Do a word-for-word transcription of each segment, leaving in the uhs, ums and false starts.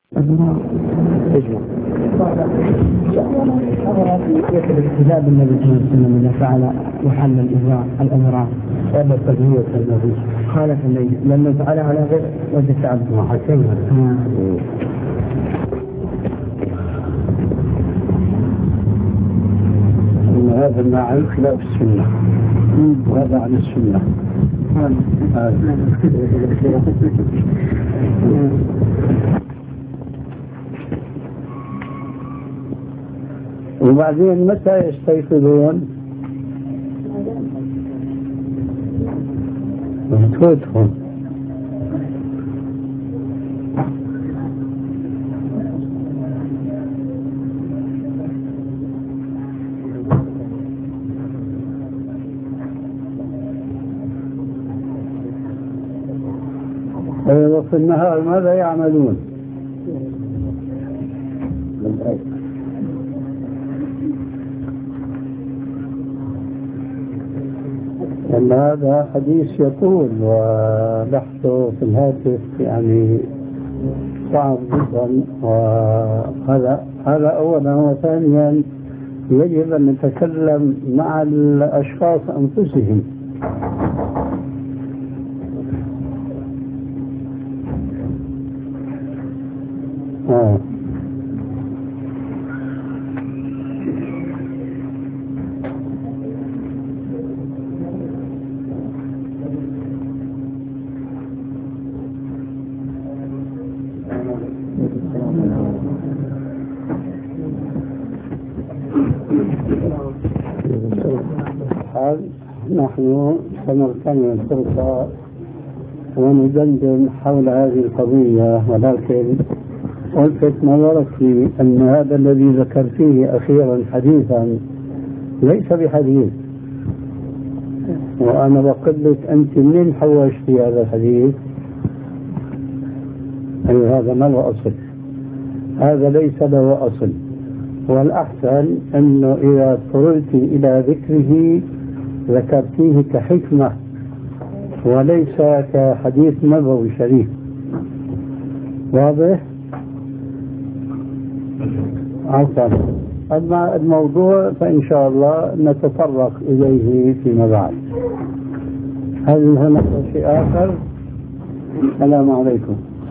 اجمع كتاب النبي صلى الله عليه وسلم إذا فعل وحل الإذراع الأذراع هذا تقوية النبي خالف النبي لما فعل على غير وجه التعبد وحكمها إن هذا مع خلاف السنة وهذا عن السنة. وبعدين متى يستيقظون؟ وتفوتهم وفي النهار ماذا يعملون؟ لأن هذا حديث يطول وبحثه في الهاتف يعني صعب جدا، وهذا هذا أولا، وثانيا يجب أن نتكلم مع الأشخاص أنفسهم. آه. نحن سنغتنم الفرصة وندندن حول هذه القضية، ولكن ألفت نظرك أن هذا الذي ذكرتيه أخيرا حديثا ليس بحديث، وأنا بقول لك أنت منين حوشتي هذا الحديث؟ أي هذا ما له أصل، هذا ليس له أصل، والأحسن أنه إذا اضطررت إلى ذكره ذكرتيه كحكمة وليس كحديث نبوي شريف. واضح؟ عفوا. أما الموضوع فإن شاء الله نتطرق إليه فيما بعد. هل هناك شيء آخر؟ السلام عليكم.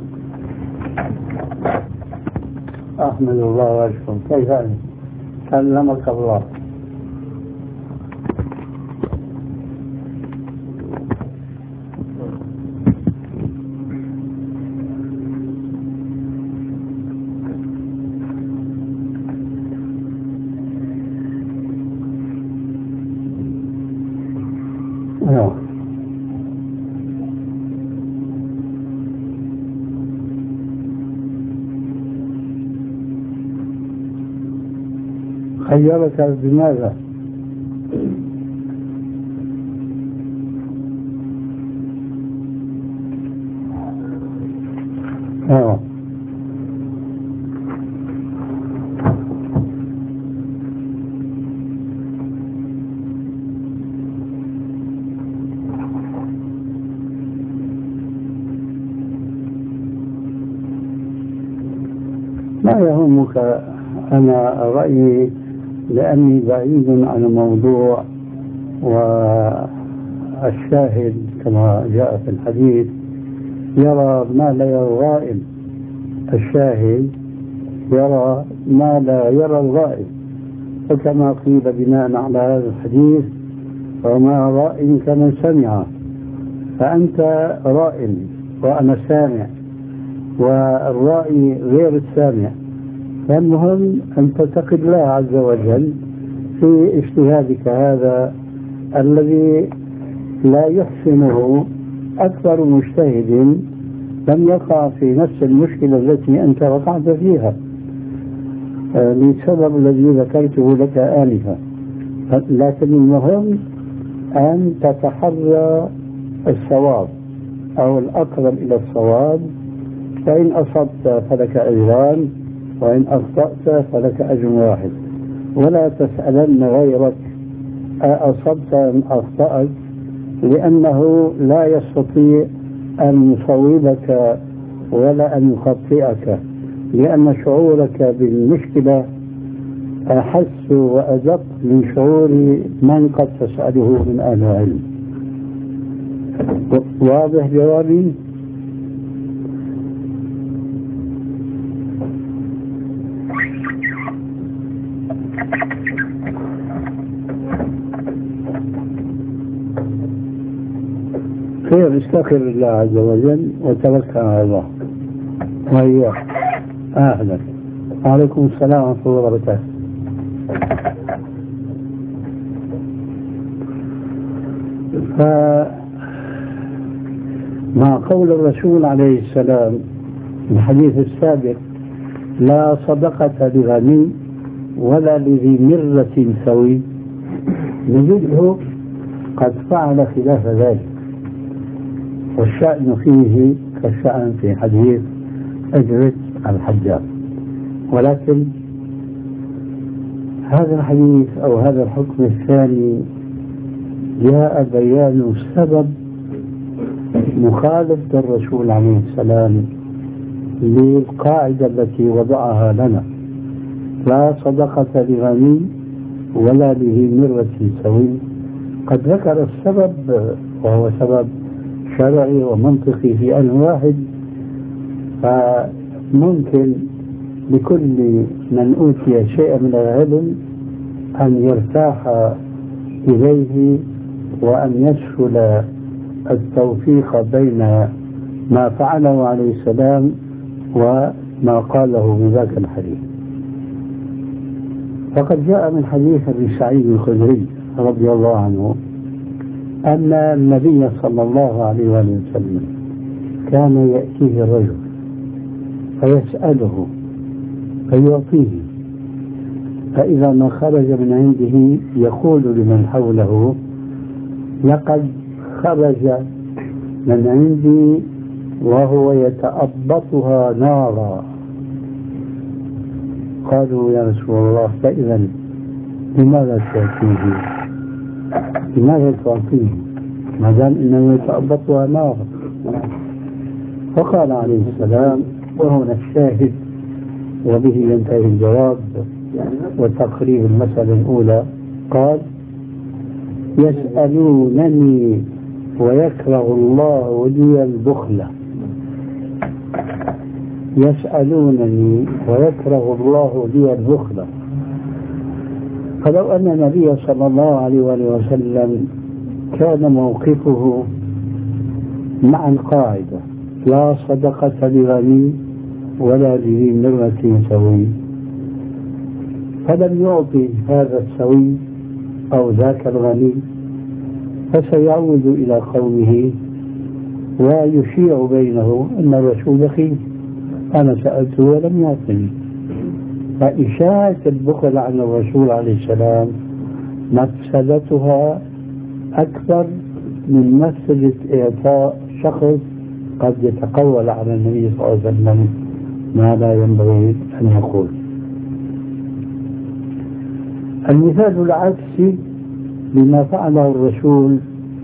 أحمد الله وأشكركم. كيف أنت؟ سلمك الله. خيرك بماذا؟ آه. ما يهمك؟ أنا رأيي لأني بعيد عن الموضوع، والشاهد كما جاء في الحديث يرى ما لا يرى الغائب، الشاهد يرى ما لا يرى الغائب، وكما قيل بناء على هذا الحديث وما رأي كمن سمع، فأنت رأي وأنا سامع، والرأي غير السامع. فالمهم أن تتقي الله عز وجل في اجتهادك هذا الذي لا يحسنه أكثر مجتهد لم يقع في نفس المشكلة التي أنت وقعت فيها للسبب الذي ذكرته لك آنفا. لكن المهم أن تتحرى الصواب أو الأقرب إلى الصواب، فإن أصبت فلك أجران وإن أخطأت فلك أجر واحد، ولا تسألن غيرك أصبت أم أخطأت، لأنه لا يستطيع أن يصوبك ولا أن يخطئك، لأن شعورك بالمشكلة أحس وأدق من شعور من قد تسأله من أهل العلم. واضح جوابي؟ خير، استغفر الله عز وجل وتوكل على الله. وإياك. أهلا. وعليكم السلام ورحمة الله وبركاته. فمع قول الرسول عليه السلام في الحديث السابق: لا صدقة لغني ولا لذي مرة سوي، نجده قد فعل خلاف ذلك، والشأن فيه كالشأن في حديث أجرة الحجاج. ولكن هذا الحديث أو هذا الحكم الثاني جاء بيان سبب مخالفة الرسول عليه السلام للقاعدة التي وضعها لنا: لا صدقة لغني ولا لذي مرة سوي. قد ذكر السبب وهو سبب شرعي ومنطقي في آن واحد، فممكن لكل من أوتي شيئا من العلم أن يرتاح إليه وأن يسهل التوفيق بين ما فعله عليه السلام وما قاله بذاك الحديث. فقد جاء من حديث أبي سعيد الخدري رضي الله عنه أن النبي صلى الله عليه وسلم كان يأتيه الرجل فيسأله فيعطيه، فإذا ما خرج من عنده يقول لمن حوله: لقد خرج من عندي وهو يتأبطها نارا. قالوا: يا رسول الله، فإذا لماذا تأتيه؟ لماذا تعطيه ما دام انه يتأبطها نارا؟ فقال عليه السلام، وهنا الشاهد وبه ينتهي الجواب وتقريب المسألة الأولى، قال: يسألونني ويكره الله لي البخل. يسألونني ويكره الله لي البخل. فلو أن النبي صلى الله عليه وسلم كان موقفه مع القاعدة: لا صدقة لغني ولا لذي مرة سوي، فلم يعطي هذا السوي أو ذاك الغني، فسيعود إلى قومه ويشيع بينه أن الرسول بخيل، أنا سألته ولم يعطني. فإشاعة البخل عن الرسول عليه السلام مفسدتها أكثر من مفسدة إعطاء شخص قد يتقول على النبي صلى الله عليه وسلم ما لا ينبغي أن يقول. المثال العكسي لما فعله الرسول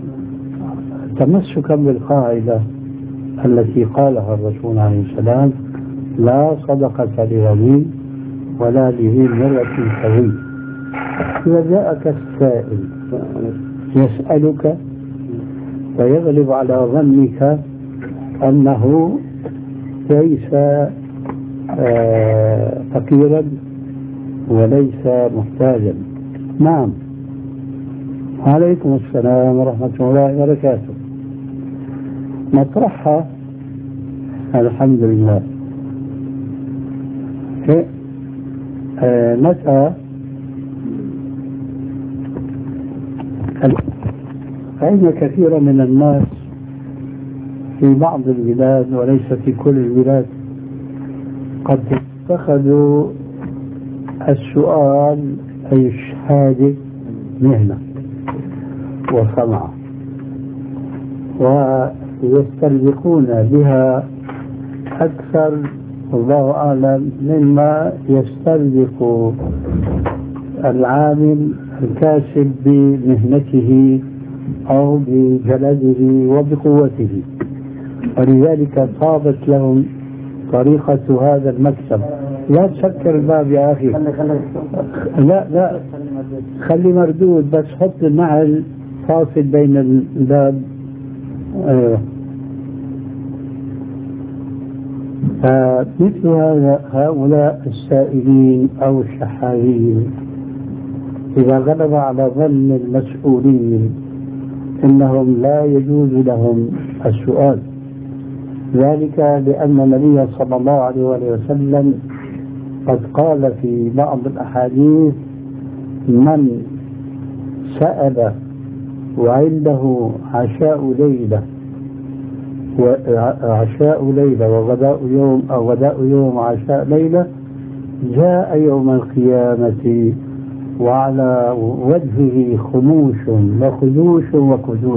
تمسكا بالقاعدة التي قالها الرسول عليه السلام: لا صدقة لغني ولا لذي مرة سوي. إذا جاءك السائل يسألك ويغلب على ظنك أنه ليس آه فقيرا وليس محتاجا. نعم. عليكم السلام ورحمة الله وبركاته. مطرحها الحمد لله. آه متى فإن كثيرا من الناس في بعض البلاد وليس في كل البلاد قد اتخذوا السؤال أي الشهادة مهنة وصنعة، ويسترزقون بها أكثر الله أعلم مما يسترزق العامل الكاسب بمهنته أو بجلده وبقوته، ولذلك طابت لهم طريقة هذا المكتب. لا تسكر الباب يا أخي، لا لا خلي مردود، بس حط النعل فاصل بين الباب. أيوه. فمثل هذا هؤلاء السائلين أو الشحاذين إذا غلب على ظن المسؤولين إنهم لا يجوز لهم السؤال، ذلك لأن النبي صلى الله عليه وسلم قد قال في بعض الأحاديث: من سأل وعنده عشاء ليلة وعشاء ليلة وغداء يوم أو غداء يوم وعشاء ليلة جاء يوم القيامة وعلى وجهه خموش وخدوش وكدوش.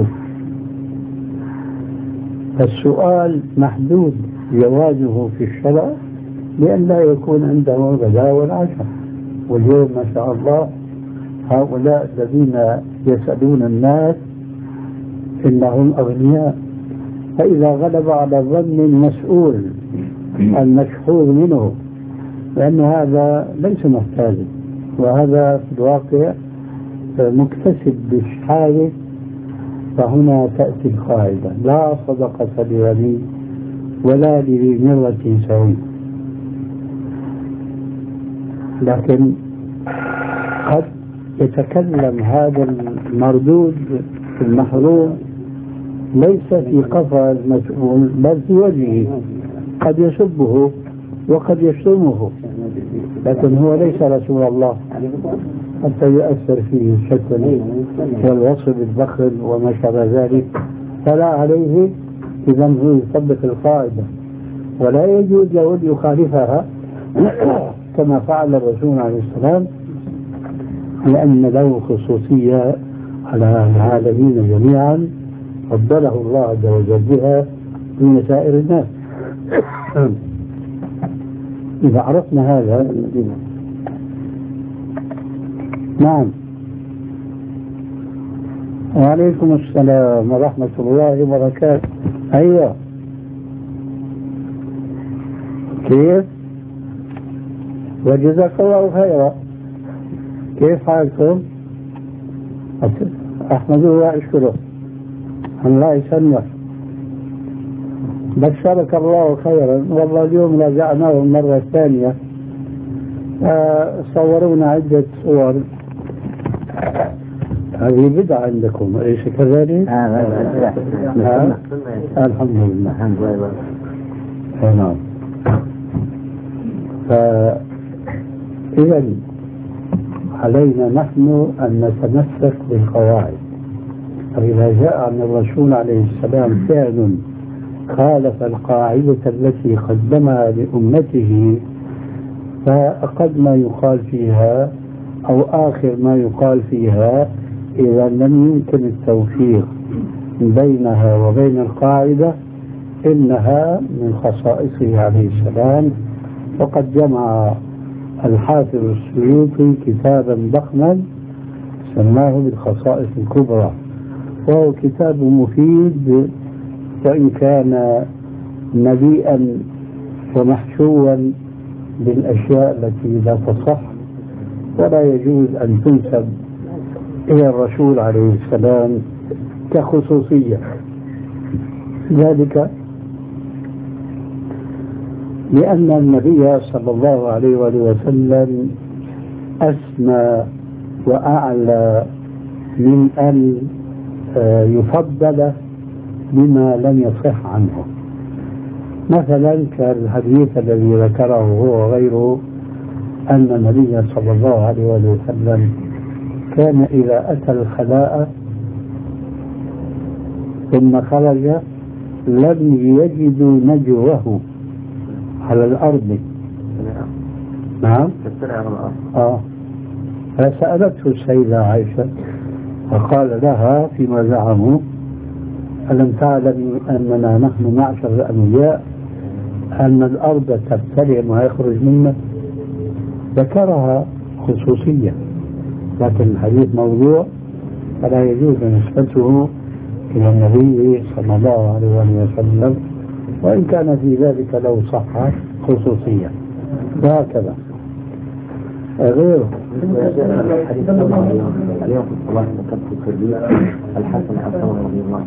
السؤال محدود جوازه في الشرع لأن لا يكون عنده الغداء والعشاء. واليوم ما شاء الله هؤلاء الذين يسألون الناس إنهم أغنياء، فإذا غلب على ظن المسؤول المشحوذ منه لأن هذا ليس محتاجا، وهذا في الواقع مكتسب بالشحاذ، فهنا تأتي القاعدة: لا صدقة لغني ولا لذي مرة سوي. لكن قد يتكلم هذا المردود المحروم ليس في قفا المسؤول بل في وجهه، قد يسبه وقد يشتمه، لكن هو ليس رسول الله حتى يؤثر فيه الشتم والوصف بالبخل وما شابه ذلك، فلا عليه. إذا هو يطبق القاعدة ولا يجوز له أن يخالفها كما فعل الرسول عليه السلام، لأن له خصوصية على العالمين جميعا فضله الله عز وجل بها دون سائر الناس. إذا عرفنا هذا. نعم. وعليكم السلام ورحمة الله وبركاته. أيوة. كيف؟ وجزاك الله خيرا. كيف حالكم؟ أحمده وأشكره. الله يسلمك. بشرك الله خيرا. والله اليوم راجعناه المرة الثانية، صورونا عدة صور. هذه بدعة عندكم أليس كذلك؟ آه نعم. الحمد لله. الحمد لله. نعم. فإذا علينا نحن أن نتمسك بالقواعد، فإذا جاء عن الرسول عليه السلام فعل خالف القاعدة التي قدمها لأمته، فأقل ما يقال فيها أو آخر ما يقال فيها إذا لم يمكن التوفيق بينها وبين القاعدة إنها من خصائصه عليه السلام. وقد جمع الحافظ السيوطي كتابا ضخما سماه بالخصائص الكبرى، وهو كتاب مفيد وإن كان مليئا ومحشوا بالأشياء التي لا تصح ولا يجوز أن تنسب إلى الرسول عليه السلام كخصوصية. ذلك لأن النبي صلى الله عليه وسلم أسمى وأعلى من أن يفضل بما لم يصح عنه. مثلا كالحديث الذي ذكره هو وغيره أن النبي صلى الله عليه وسلم كان إذا أتى الخلاء ثم خرج لم يجدوا نجوه على الأرض. نعم. آه. فسألته السيدة عائشة فقال لها فيما زعموا: ألم تعلم أننا نحن معشر الأنبياء أن الأرض تبتلع ما يخرج منا؟ ذكرها خصوصية، لكن الحديث موضوع فلا يجوز نسبته إلى النبي صلى الله عليه وسلم وإن كان في ذلك لو صح خصوصية، وهكذا غيره. الحديث اليوم في الصلاة ذكرت في التربية الحسن عن عمر رضي الله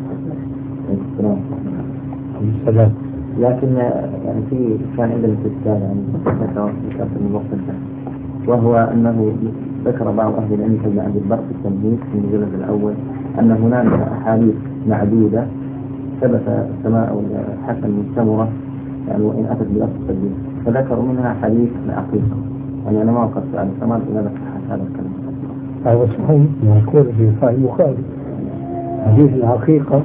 عنه. لكن يعني في كان عندنا استفسار يعني ذكرت من الوقت وهو أنه ذكر بعض أهل العلم كابن عبد البر في التمهيد في المجلد الأول أن هناك أحاديث معدودة ثبت سماء الحسن مستمرة يعني وإن أتت بلفظ التدليس، فذكروا منها حديث العقيقة. يعني أنا ما وقفت على السماء إلى صحة هذا الكلام. هذا صحيح مذكور في صحيح البخاري. حديث العقيقة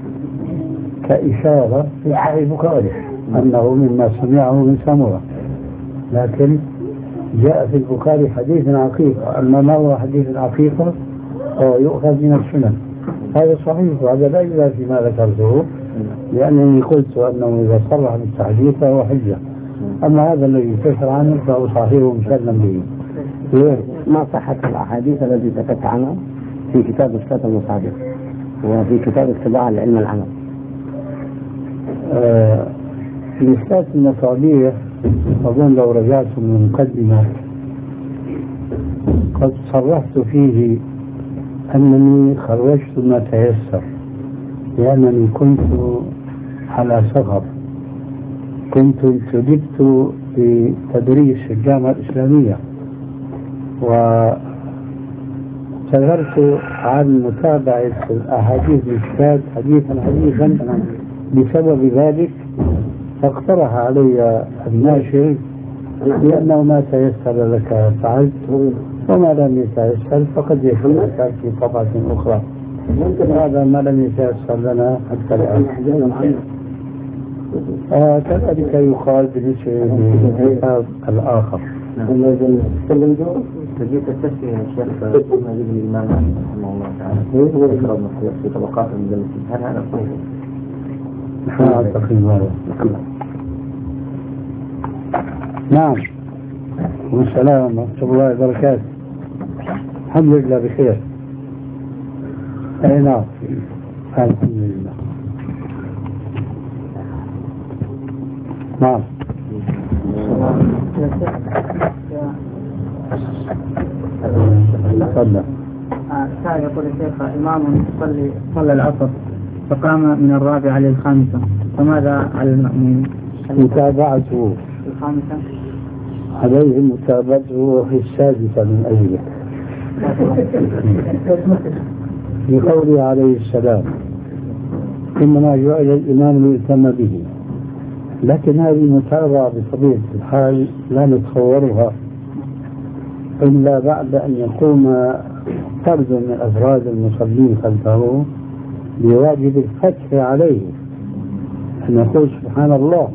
كإشارة في صحيح البخاري أنه مما سمعه من سمرة، لكن جاء في البخاري حديث العقيقة. أما ما هو حديث العقيقة هو يؤخذ من السنن. هذا صحيح وهذا لا يزال فيما ذكرته، لأنني قلت أنه إذا صرح بالتحديث فهو حجة. أما هذا الذي ينتشر عنه فهو صحيح ومسلم به. ما صحت الأحاديث التي ذكرت عنها في كتاب إثبات المصادر وفي كتاب اتباع العلم العمل. آه في إثبات المصادر أظن لو رجعت من المقدمة قد صرحت فيه أنني خرجت ما تيسر، لأنني كنت على سفر، كنت انتدبت في تدريس في الجامعة الإسلامية وشغلت عن متابعة الأحاديث الإثبات حديثا حديثا. بسبب ذلك فاقترح علي الناشر لأنه ما تيسر لك فعلت، وما لم يتيسر فقد يكون لك في طبعة أخرى. هذا ما لم يتيسر لنا حتى الآن. آه كذلك يقال بالنسبة للكتاب الآخر. تجيب التسمية يا شيخ ما يجب الإمام رحمه الله تعالى يقرأ في طبقات المجلسين، هل هذا صحيح؟ نحن أعتقد هذا. نعم. والسلام ورحمة الله وبركاته. الحمد لله بخير. أي نعم الحمد لله. نعم. تفضل. كان يقول الشيخ إمام يصلي صلى العصر فقام من الرابعة للخامسة، فماذا على المأمومين؟ متابعته الخامسة عليه متابعته في السادسة من أجله بقوله عليه السلام إنما جعل الإمام ليؤتم به. لكن هذه المتابعة بطبيعة الحال لا نتصورها إلا بعد أن يقوم فرد من أفراد المصلين خلفه بواجب الفتح عليه، أن يقول سبحان الله،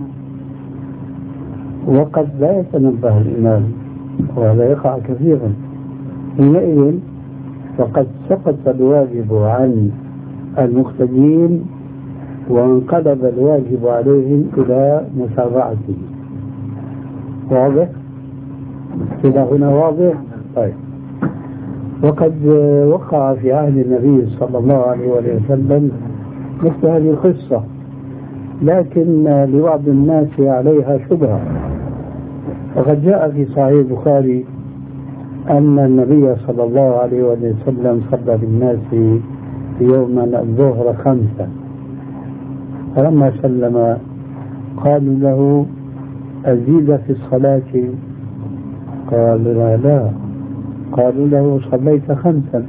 وقد لا يتنبه الإمام وهذا يقع كثيرا. حينئذ فقد سقط الواجب عن المقتدين وانقلب الواجب عليهم إلى متابعته. واضح؟ إلى هنا واضح؟ طيب. وقد وقع في عهد النبي صلى الله عليه وسلم مثل هذه القصة، لكن لبعض الناس عليها شبهة. وقد جاء في صحيح البخاري أن النبي صلى الله عليه وسلم صلى بالناس يوما الظهر خمسة، فلما سلم قالوا له أزيد في الصلاة؟ قال لا لا. قالوا له صليت خمسا،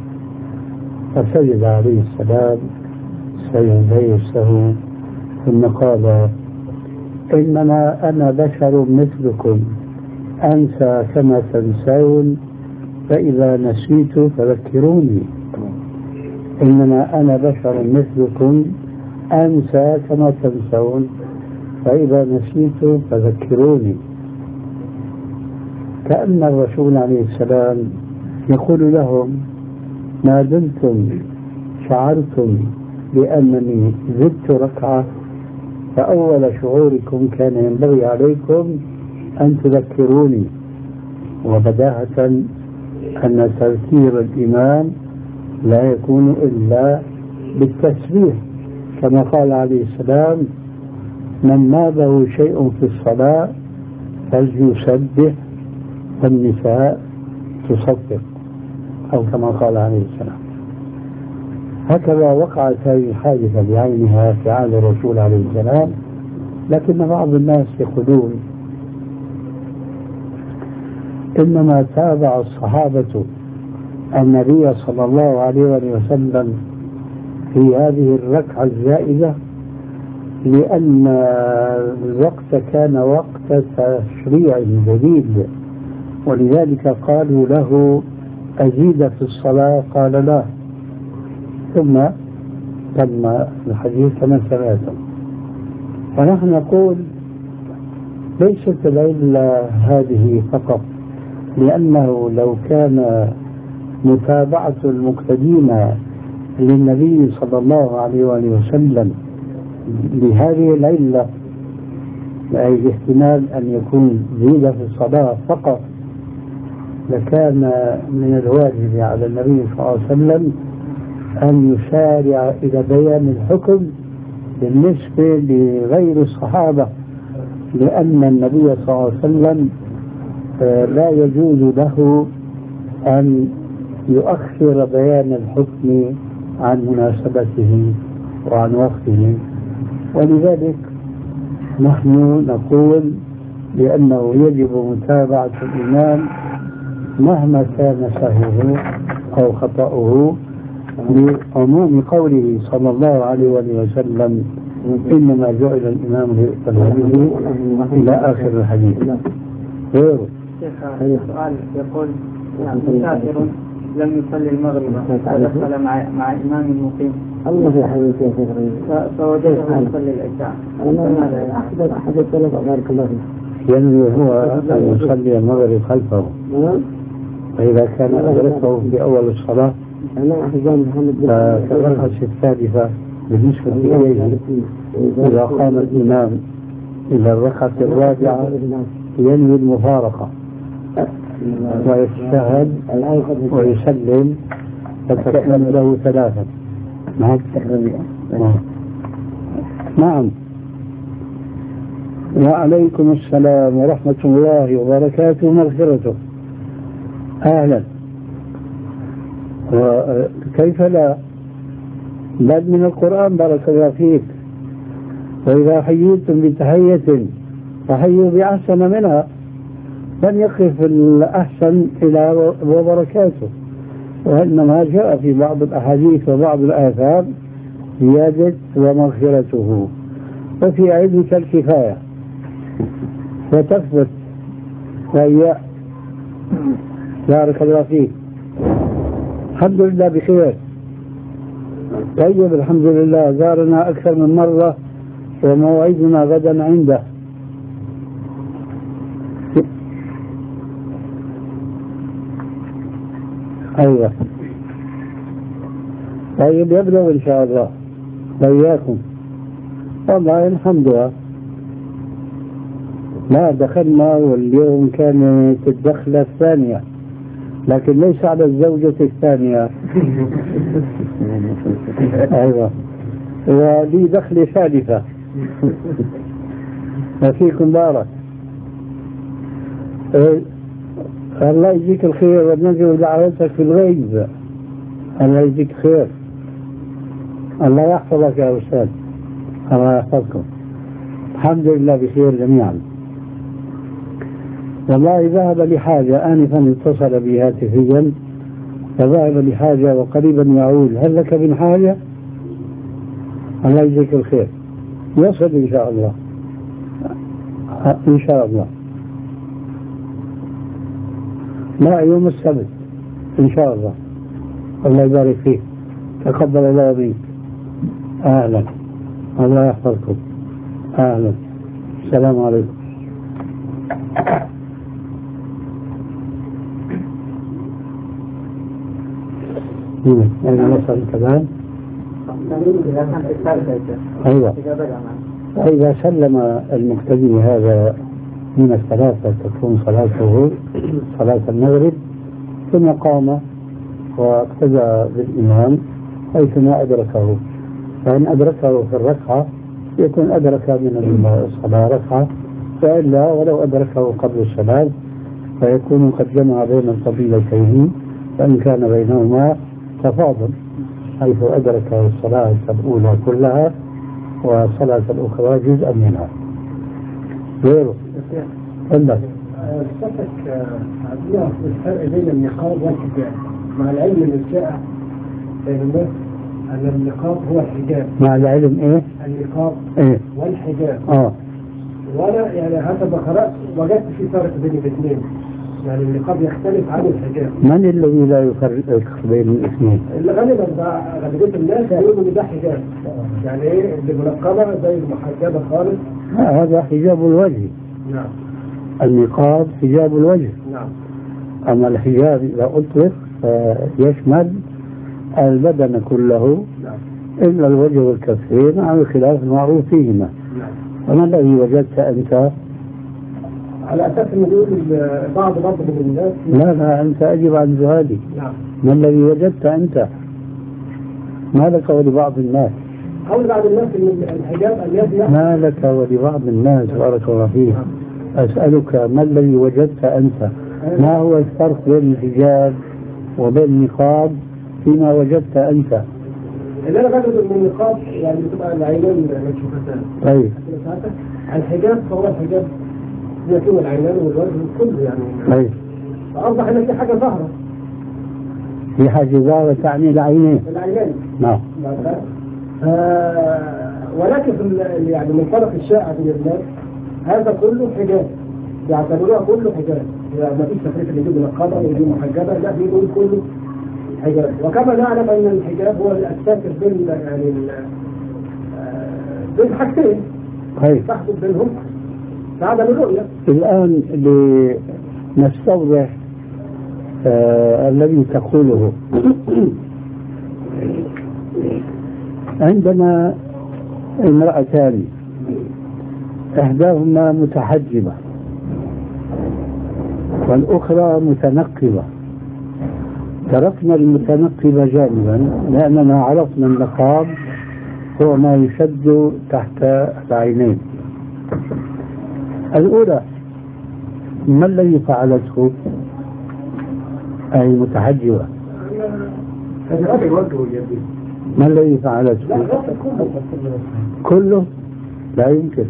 فسجد عليه السلام سجدي السهو ثم قال إنما أنا بشر مثلكم أنسى كما تنسون فإذا نسيت فذكروني. إنما أنا بشر مثلكم أنسى كما تنسون فإذا نسيت فذكروني. كأن الرسول عليه السلام يقول لهم ما دمتم شعرتم بأنني زدت ركعة فأول شعوركم كان ينبغي عليكم أن تذكروني. وبداهة أن تذكير الإمام لا يكون إلا بالتسبيح، كما قال عليه السلام من نابه شيء في الصلاة فليسبح والنساء تصفق، أو كما قال عليه السلام. هكذا وقعت هذه الحادثة بعينها في عهد الرسول عليه السلام، لكن بعض الناس يقولون إنما تابع الصحابة النبي صلى الله عليه وسلم في هذه الركعة الزائدة لأن الوقت كان وقت تشريع جديد، ولذلك قالوا له أزيد في الصلاة، قال لا، ثم تم الحديث كما سمعتم. ونحن نقول ليست العلة هذه فقط، لأنه لو كان متابعة المقتدين للنبي صلى الله عليه وسلم بهذه العلة، أي احتمال أن يكون زيادة في الصلاة فقط، لكان من الواجب على النبي صلى الله عليه وسلم أن يسارع إلى بيان الحكم بالنسبة لغير الصحابة، لأن النبي صلى الله عليه وسلم لا يجوز له أن يؤخر بيان الحكم عن مناسبته وعن وقته. ولذلك نحن نقول بأنه يجب متابعة الإمام مهما كان سهوه أو خطأه، لعموم قوله صلى الله عليه وسلم إنما جعل الإمام ليؤتم به إلى آخر الحديث. غيره شيخ سؤال يقول مسافر لم يصلي المغرب ودخل مع مع إمام مقيم الله في حديث يا شيخ فوجده يصلي العشاء، أنا أحد أحد الطلبة بارك الله فيه ينوي هو أن يصلي المغرب خلفه، فإذا كان أدركه في أول الصلاة فالركعة الثالثة بالنسبة إليه إذا قام الإمام إلى الركعة الرابعة ينوي المفارقة ويتشهد ويسلم فتكون له ثلاثة. نعم نعم. وعليكم السلام ورحمة الله وبركاته ومغفرته. أهلا. وكيف لا، بل من القرآن بارك الله فيك، وإذا حييتم بتحية فحيوا بأحسن منها، لن يقف الأحسن إلى وبركاته. وإنما جاء في بعض الأحاديث وبعض الآثار زيادة ومغفرته، وفي علمك الكفاية وتثبت وهي بارك الله فيك. الحمد لله بخير. طيب الحمد لله، زارنا أكثر من مرة وموعدنا غدا عنده. أيوة طيب يبلغ إن شاء الله وإياكم. والله الحمد لله ما دخلنا، واليوم كانت الدخلة الثانية لكن ليس على الزوجة الثانية. أيوة ولي دخل ثالثة. وفيكم بارك. الله يجيك الخير ونرجو دعوتك في الغيب. الله يجيك خير. الله يحفظك يا أستاذ. الله يحفظكم. الحمد لله بخير جميعا. والله ذهب لحاجة، آنفا اتصل بي هاتفيا فذهب لحاجة وقريبا يعود. هل لك من حاجة؟ الله يجزيك الخير. يصل إن شاء الله إن شاء الله. لا يوم السبت إن شاء الله. الله يبارك فيك. تقبل الله منك. أهلا. الله يحفظكم. أهلا. السلام عليكم. أين وصل كمان؟ أيوة. إذا سلم المقتدي هذا من الثلاثة تكون صلاته صلاة المغرب، ثم قام واقتدى بالإمام حيثما أدركه، فإن أدركه في الركعة يكون أدرك من الصلاة ركعة، وإلا ولو أدركه قبل الصلاة فيكون قد جمع بين الفضيلتين، فإن كان بينهما تفاضل حيث أدرك الصلاة الأولى كلها والصلاة الأخرى جزءا منها. غيره عندك صفتك عبدالله الفرق بين النقاب والحجاب، مع العلم من الشائع بين أن النقاب هو الحجاب. مع العلم إيه؟ النقاب إيه؟ والحجاب. آه. وأنا يعني حسب قرأت وجدت في فرق بين الاثنين، يعني النقاب يختلف عن الحجاب. من الذي لا يفرق بين الاثنين؟ اللي غالبا غالبية الناس يقولوا إن ده حجاب، يعني إيه اللي منقبة زي المحجبة خالص. هذا حجاب الوجه. نعم. النقاب حجاب الوجه. نعم. أما الحجاب إذا أطلق يشمل البدن كله. نعم. إلا الوجه والكفين على الخلاف المعروف فيهما. نعم. فما الذي وجدت أنت؟ على أساس أن يقول بعض بعض من الناس. لا لا أنت أجب عن سؤالي. نعم. ما الذي وجدت أنت؟ ما لك ولبعض الناس؟ قول بعض الناس أن الحجاب الذي ما لك ولبعض الناس بارك الله فيك. أسألك ما الذي وجدت أنت؟ ما هو الفرق بين الحجاب وبين النقاب فيما وجدت أنت؟ اللي أنا بجد من النقاب يعني بتبقى العينين مكشوفتان. طيب. الحجاب فهو الحجاب يكون العينين والوجه كله يعني. طيب. أوضح أن في حاجة ظاهرة. في حاجة ظاهرة تعني العينين. العينين. نعم. آه ولكن في يعني من طرف الشائع من الناس هذا كله حجاب، يعتبروها كله حجاب، يعني ما فيش تفريق اللي يجيب نقابة ويجيب محجبة، لا بيقول كله حجاب. وكما نعلم أن الحجاب هو الساتر بين يعني بين حاجتين. طيب. تحدث بينهم بعدم الرؤية. الآن لنستوضح آه الذي تقوله. عندنا امرأتان إحداهما متحجبة والأخرى متنقبة. تركنا المتنقبة جانبا لأننا عرفنا النقاب هو ما يشد تحت العينين. الأولى ما الذي فعلته؟ أي متحجبة. ما الذي فعلته؟ كله؟ لا يمكن.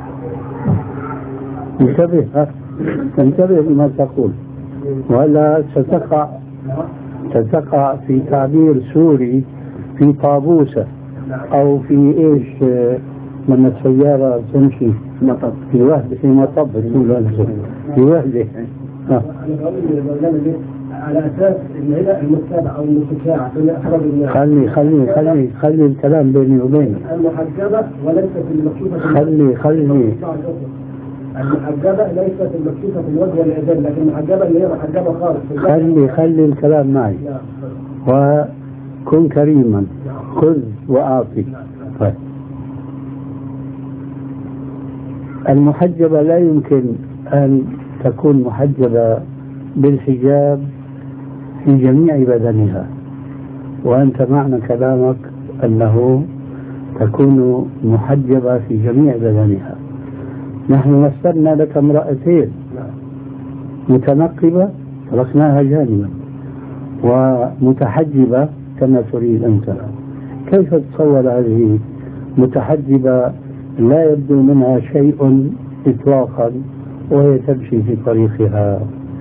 انتبه انتبه لما تقول، ولا ستقع ستقع في تعبير سوري في طابوسة أو في إيش من السيارة تمشي مطب في وحدة في مطب في وحدة. أنا بقول على أساس إن هنا المتابعة أو المتشاعة خلي خلي خلي خلي الكلام بيني وبينك. المحجبة وليست المكشوفة. خلي خلي المحجبة ليست المكشوفة في الوجه واليدين، لكن المحجبة اللي هي محجبة خالص. خلي خلي الكلام معي وكن كريما، خذ وأعطي. طيب. المحجبة لا يمكن أن تكون محجبة بالحجاب في جميع بدنها، وأنت معنى كلامك أنه تكون محجبة في جميع بدنها. نحن مثلنا لك امرأتين متنقبة تركناها جانبا ومتحجبة كما تريد أنت. كيف تتصور هذه متحجبة لا يبدو منها شيء إطلاقا وهي تمشي في طريقها؟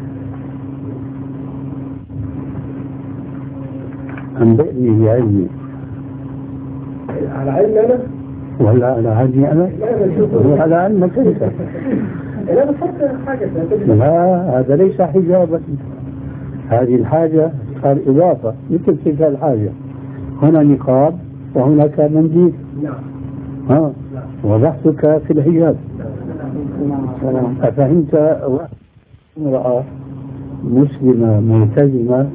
أنبئني بعلمي. على علمي أنا؟ ولا على علمي أنا؟ وعلى علمك أنت. لا بفكر حاجة. لا هذا ليس حجابا، هذه الحاجة صار إضافة مثل تلك الحاجة. هنا نقاب وهناك منديل. نعم. ها وضحتك في الحجاب. أفهمت؟ امرأة مسلمة ملتزمة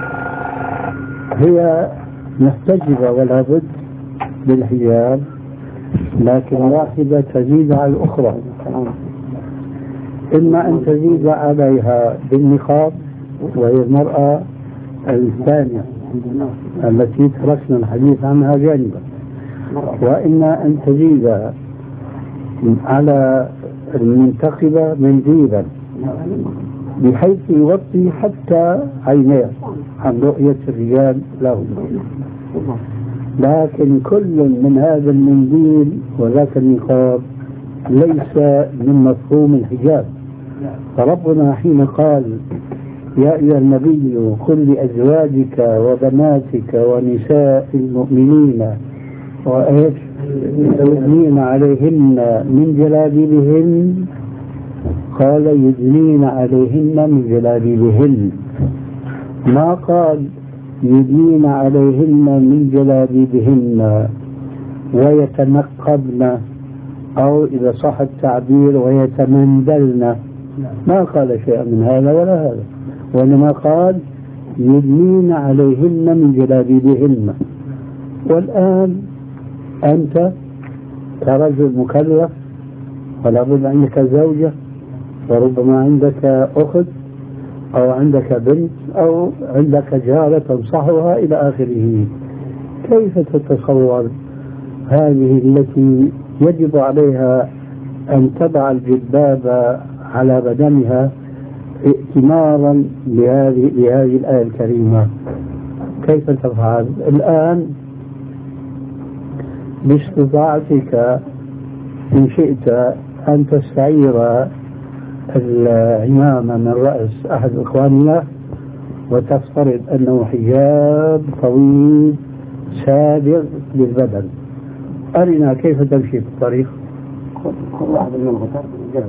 هي محتجبة ولا بد بالحجاب، لكن واحدة تزيد على الأخرى. إما أن تزيد عليها بالنقاب وهي المرأة الثانية التي تركنا الحديث عنها جانبا، وإما أن تزيد على المنتقبة منديلا بحيث يغطي حتى عينيه عن رؤية الرجال له، لكن كل من هذا المنديل وذاك النقاب ليس من مفهوم الحجاب. فربنا حين قال يا أيها النبي قل لأزواجك وبناتك ونساء المؤمنين وإيش يدنين عليهن من جلابيبهن، قال يدنين عليهن من جلابيبهن، ما قال يدنين عليهن من جلابيبهن ويتنقبن أو إذا صح التعبير ويتمندلن، ما قال شيئا من هذا ولا هذا، وإنما قال يدنين عليهن من جلابيبهن. والآن أنت كرجل مكلف ولا بد عندك زوجة وربما عندك أخت أو عندك بنت أو عندك جارة تنصحها إلى آخره، كيف تتصور هذه التي يجب عليها أن تضع الجلباب على بدنها ائتمارا لهذه لهذه الآية الكريمة؟ كيف تفعل الآن؟ باستطاعتك إن شئت أن تستعير العمامة من رأس أحد إخواننا وتفترض أنه حجاب طويل سابغ للبدن. أرنا كيف تمشي في الطريق. كل واحد منهم جرب.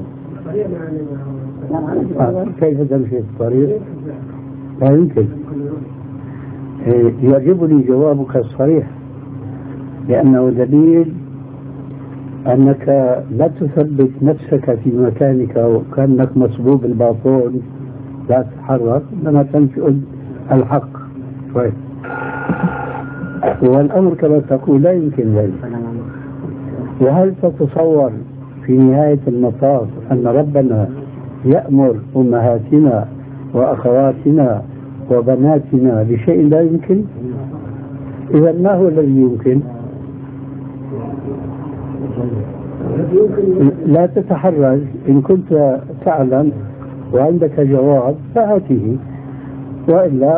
كيف تمشي في الطريق؟ لا يمكن. يعجبني جوابك الصريح، لأنه دليل أنك لا تثبت نفسك في مكانك وكأنك مصبوب الباطون لا تتحرك، إنما تنشئ الحق شوي. والأمر كما تقول لا يمكن ذلك. وهل تتصور في نهاية المطاف أن ربنا يأمر أمهاتنا وأخواتنا وبناتنا بشيء لا يمكن؟ إذا ما هو الذي يمكن؟ لا تتحرج. إن كنت تعلم وعندك جواب فهاته، وإلا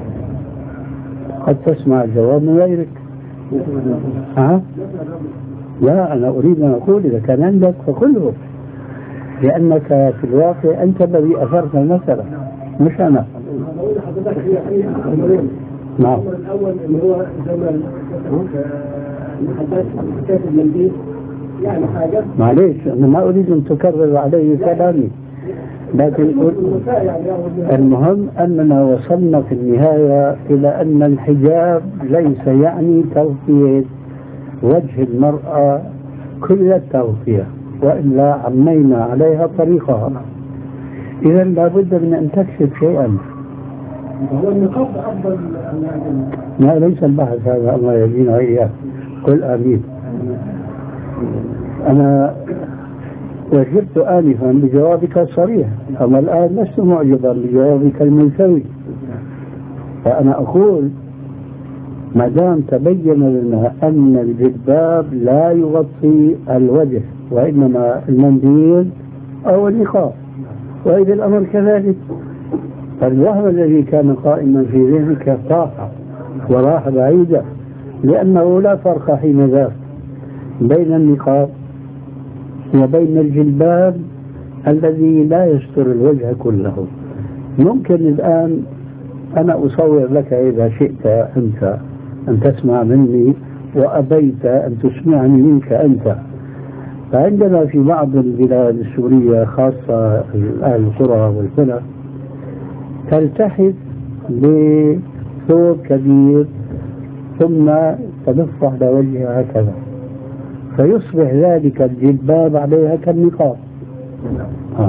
قد تسمع الجواب من غيرك. ها؟ لا، أنا أريد أن أقول إذا كان عندك فقله، لأنك في الواقع أنت الذي أثرت المسألة مش أنا. نعم. الأول اللي هو زمن كاتب المنديل يعني حاجة. معليش أنا ما أريد أن تكرر علي كلامي، لكن المهم أننا وصلنا في النهاية إلى أن الحجاب ليس يعني تغطية وجه المرأة كل التغطية، وإلا عمينا عليها طريقها. إذا لابد من أن تكشف شيئا. هو النقاب أفضل. لا ليس البحث هذا، الله يهدينا إياه. قل آمين. أنا وجدت آنفا بجوابك الصريح، أما الآن لست معجبا بجوابك الملتوي. فأنا أقول ما دام تبين لنا أن الجلباب لا يغطي الوجه وإنما المنديل أو النقاب، وإذا الأمر كذلك فالوهم الذي كان قائما في ذهنك طاح وراح بعيدا، لأنه لا فرق حين ذاك بين النقاب وبين الجلباب الذي لا يستر الوجه كله. ممكن الآن أنا أصور لك إذا شئت أنت أن تسمع مني وأبيت أن تسمعني منك أنت. فعندنا في بعض البلاد السورية خاصة أهل القرى والفلة تلتحف بثوب كبير ثم تلف على وجهها هكذا، فيصبح ذلك الجلباب عليها كالنقاب. آه.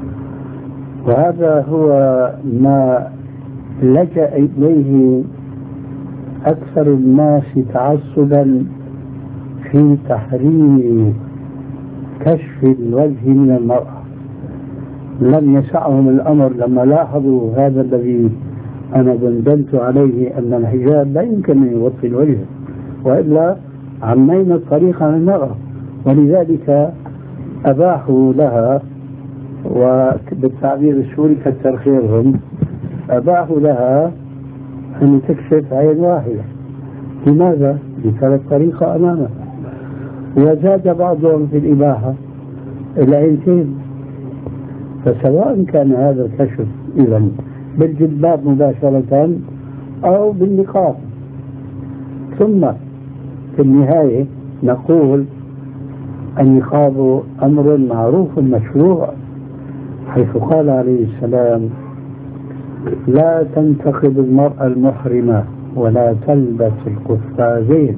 وهذا هو ما لجأ إليه أكثر الناس تعصبا في تحريم كشف الوجه من المرأة. لم يسعهم الأمر لما لاحظوا هذا الذي أنا دندنت عليه، أن الحجاب لا يمكن أن يغطي الوجه، وإلا عمينا الطريق عن المرأة. ولذلك أباحوا لها، وبالتعبير السوري كتر خيرهم، أباحوا لها أن تكشف عين واحدة. لماذا؟ لكانت طريقة أمامها. وزاد بعضهم في الإباحة العينتين. فسواء كان هذا الكشف إذا بالجلباب مباشرة أو بالنقاب. ثم في النهاية نقول النقاب أمر معروف مشروع، حيث قال عليه السلام: لا تنتقب المرأة المحرمة ولا تلبس القفازين.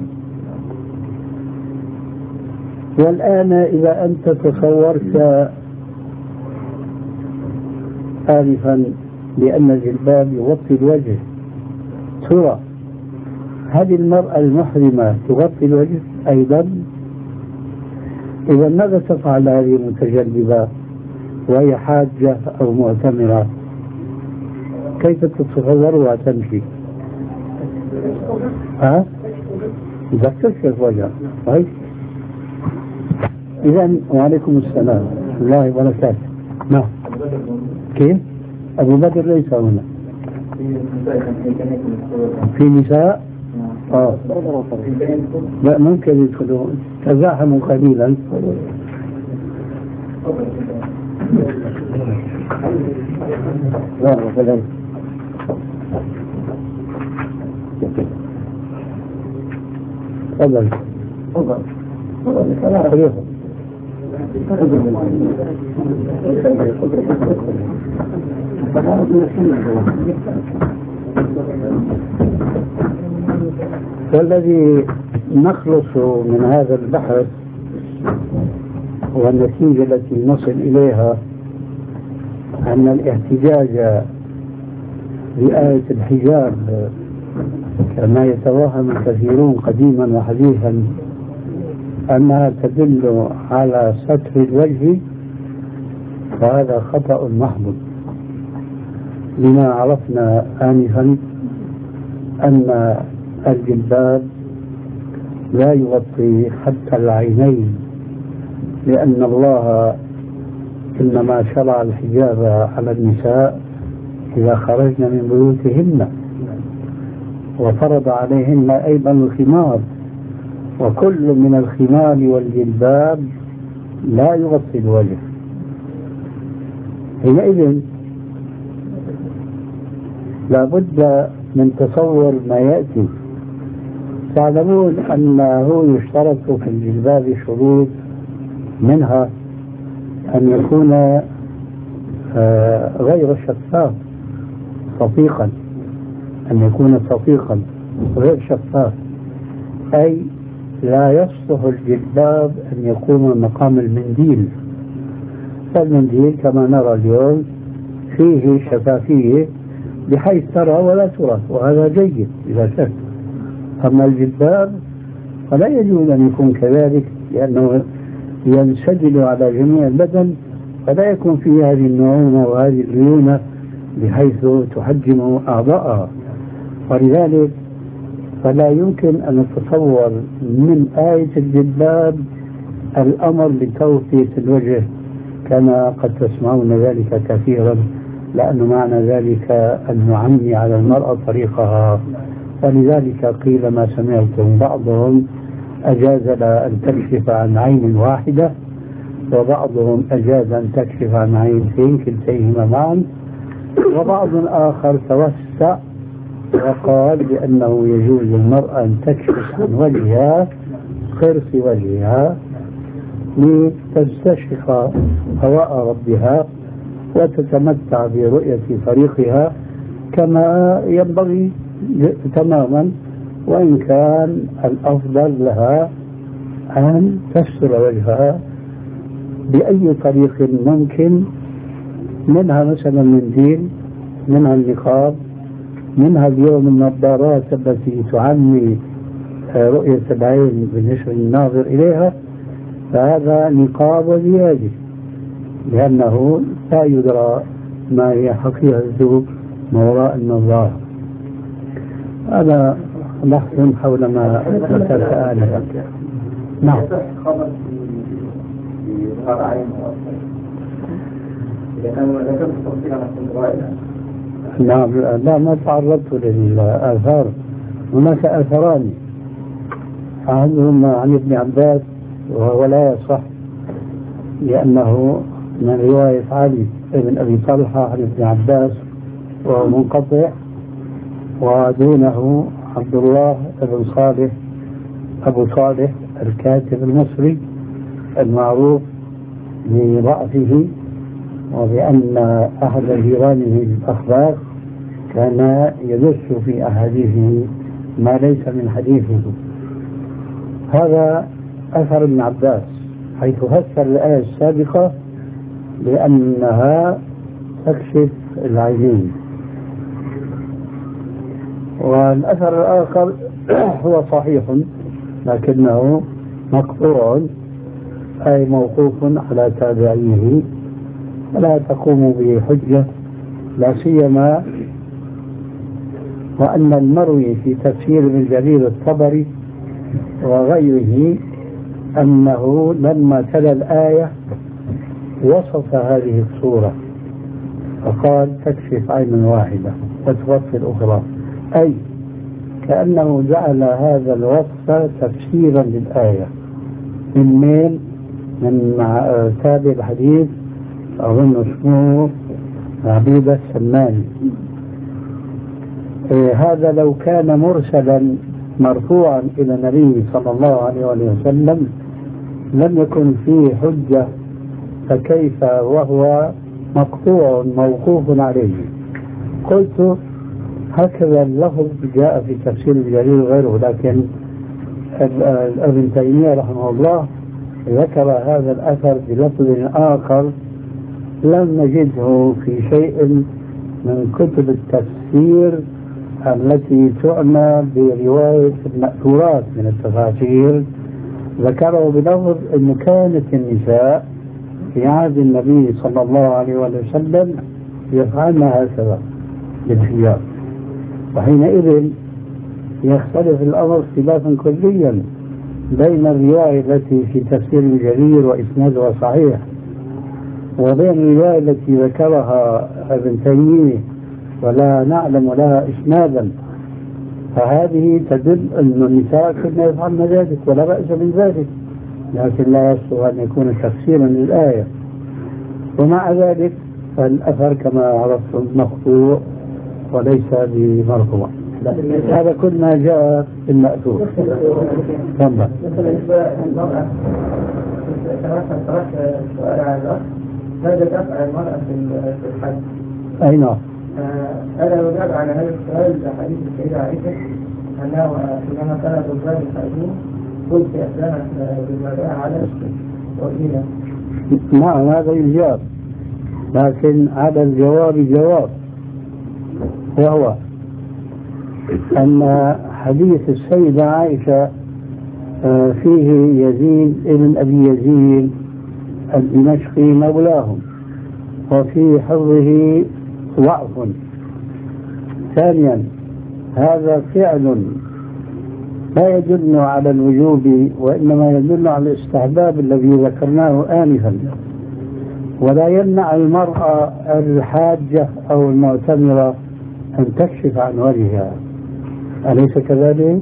والآن إذا أنت تصورت آنفا بأن الجلباب يغطي الوجه، ترى هذه المرأة المحرمة تغطي الوجه أيضا؟ إذا ماذا تفعل هذه المتجلبة وهي حاجة أو معتمرة؟ كيف تتصورها تمشي؟ ها؟ إذا تكشف وجهها طيب. إذا وعليكم السلام ورحمة الله وبركاته. نعم. كيف؟ أبو بكر ليس هنا. في نساء؟ آه. لا ممكن يدخلوا، تزاحموا قليلا. تفضل. تفضل. والذي نخلص من هذا البحث والنتيجة التي نصل إليها أن الاحتجاج بآية الحجاب كما يتوهم الكثيرون قديما وحديثا أنها تدل على ستر الوجه، فهذا خطأ محض. لما عرفنا آنفا أن الجلباب لا يغطي حتى العينين، لأن الله إنما شرع الحجاب على النساء إذا خرجن من بيوتهن، وفرض عليهن أيضا الخمار، وكل من الخمار والجلباب لا يغطي الوجه. حينئذ لابد من تصور ما يأتي. تعلمون أنه يشترط في الجلباب شروط، منها أن يكون غير شفاف صفيقا، أن يكون صفيقا غير شفاف، أي لا يصلح الجلباب أن يقوم مقام المنديل. فالمنديل كما نرى اليوم فيه شفافية بحيث ترى ولا ترى، وهذا جيد إذا كان. أما الجلباب فلا يجوز أن يكون كذلك، لأنه ينسجل على جميع البدن، فلا يكون فيه هذه النعومة وهذه الليونة بحيث تحجم أعضاءها. ولذلك فلا يمكن أن نتصور من آية الجلباب الأمر بتغطية الوجه كما قد تسمعون ذلك كثيرا، لأن معنى ذلك أن نعمي على المرأة طريقها. ولذلك قيل ما سمعتم بعضهم أجاز لها أن تكشف عن عين واحدة، وبعضهم أجاز أن تكشف عن عينتين كلتيهما معا، وبعض آخر توسع وقال بأنه يجوز للمرأة أن تكشف عن وجهها خرس وجهها لتستشرق هواء ربها وتتمتع برؤية طريقها كما ينبغي تماما، وإن كان الأفضل لها أن تستر وجهها بأي طريق ممكن، منها مثلا منديل، منها النقاب، منها اليوم النظارات التي تعمي رؤية العين بالنسبة للناظر إليها، فهذا نقاب وزيادة، لأنه لا يدرى ما هي حقيقته ما وراء النظارة. هذا بحث حول ما ذكرت آنفا. نعم. بظهر عين إذا كانوا ذكرت تفصيلا عن الرائع. نعم لا ما تعرضت للآثار. هناك آثران أحدهما عن ابن عباس وهو لا يصح لأنه من رواية علي بن أبي طلحة عن ابن عباس وهو منقطع، ودونه عبد الله بن صالح أبو صالح الكاتب المصري المعروف بضعفه وبأن أحد جيرانه الأخبار كان يدس في أحاديثه ما ليس من حديثه. هذا أثر ابن عباس حيث فسر الآية السابقة لأنها تكشف العينين. والأثر الآخر هو صحيح لكنه مقطوع أي موقوف على تابعيه ولا تقوم به حجة، لا سيما وأن المروي في تفسير ابن جرير الطبري وغيره أنه لما تلا الآية وصف هذه الصورة فقال تكشف عين واحدة وتغطي الأخرى، أي كأنه جعل هذا الوصف تفسيرا للآية. من مين؟ من تابع الحديث أظن اسمه عبيدة السماني. إيه هذا لو كان مرسلا مرفوعا إلى النبي صلى الله عليه وسلم لم يكن فيه حجة، فكيف وهو مقطوع موقوف عليه؟ قلت هكذا اللفظ جاء في تفسير الجليل وغيره، لكن ابن تيمية رحمه الله ذكر هذا الأثر بلفظ آخر لم نجده في شيء من كتب التفسير التي تعنى برواية المأثورات من التفاسير. ذكره بلفظ أن كانت النساء في عهد النبي صلى الله عليه وسلم يفعلن هكذا بالحجاب، وحينئذ يختلف الأمر اختلافا كليا بين الرواية التي في تفسير الجرير وإسنادها صحيح وبين الرواية التي ذكرها ابن تيمية ولا نعلم لها إسنادا. فهذه تدل أن النساء كنا يفعلن ذلك ولا بأس من ذلك، لكن لا يصلح أن يكون تفسيرا للآية. ومع ذلك فالأثر كما عرفتم مقطوع وليس بمرفوع. هذا كل ما جاء في المأثور. تفضل. ماذا تفعل المرأة في الحج؟ أي نعم. أنا أجاب على هذا السؤال حديث السيدة عائشة أنه حينما كانت الرجال الحاجين قلت أسلمت بالمداء على وإلى. نعم هذا يجاب، لكن على الجواب جواب، وهو أن حديث السيدة عائشة فيه يزيد ابن أبي يزيد الدمشقي مولاهم وفي حفظه ضعف. ثانيا هذا فعل لا يدل على الوجوب وإنما يدل على الاستحباب الذي ذكرناه آنفا، ولا يمنع المرأة الحاجة أو المعتمرة أن تكشف عن وجهها، أليس كذلك؟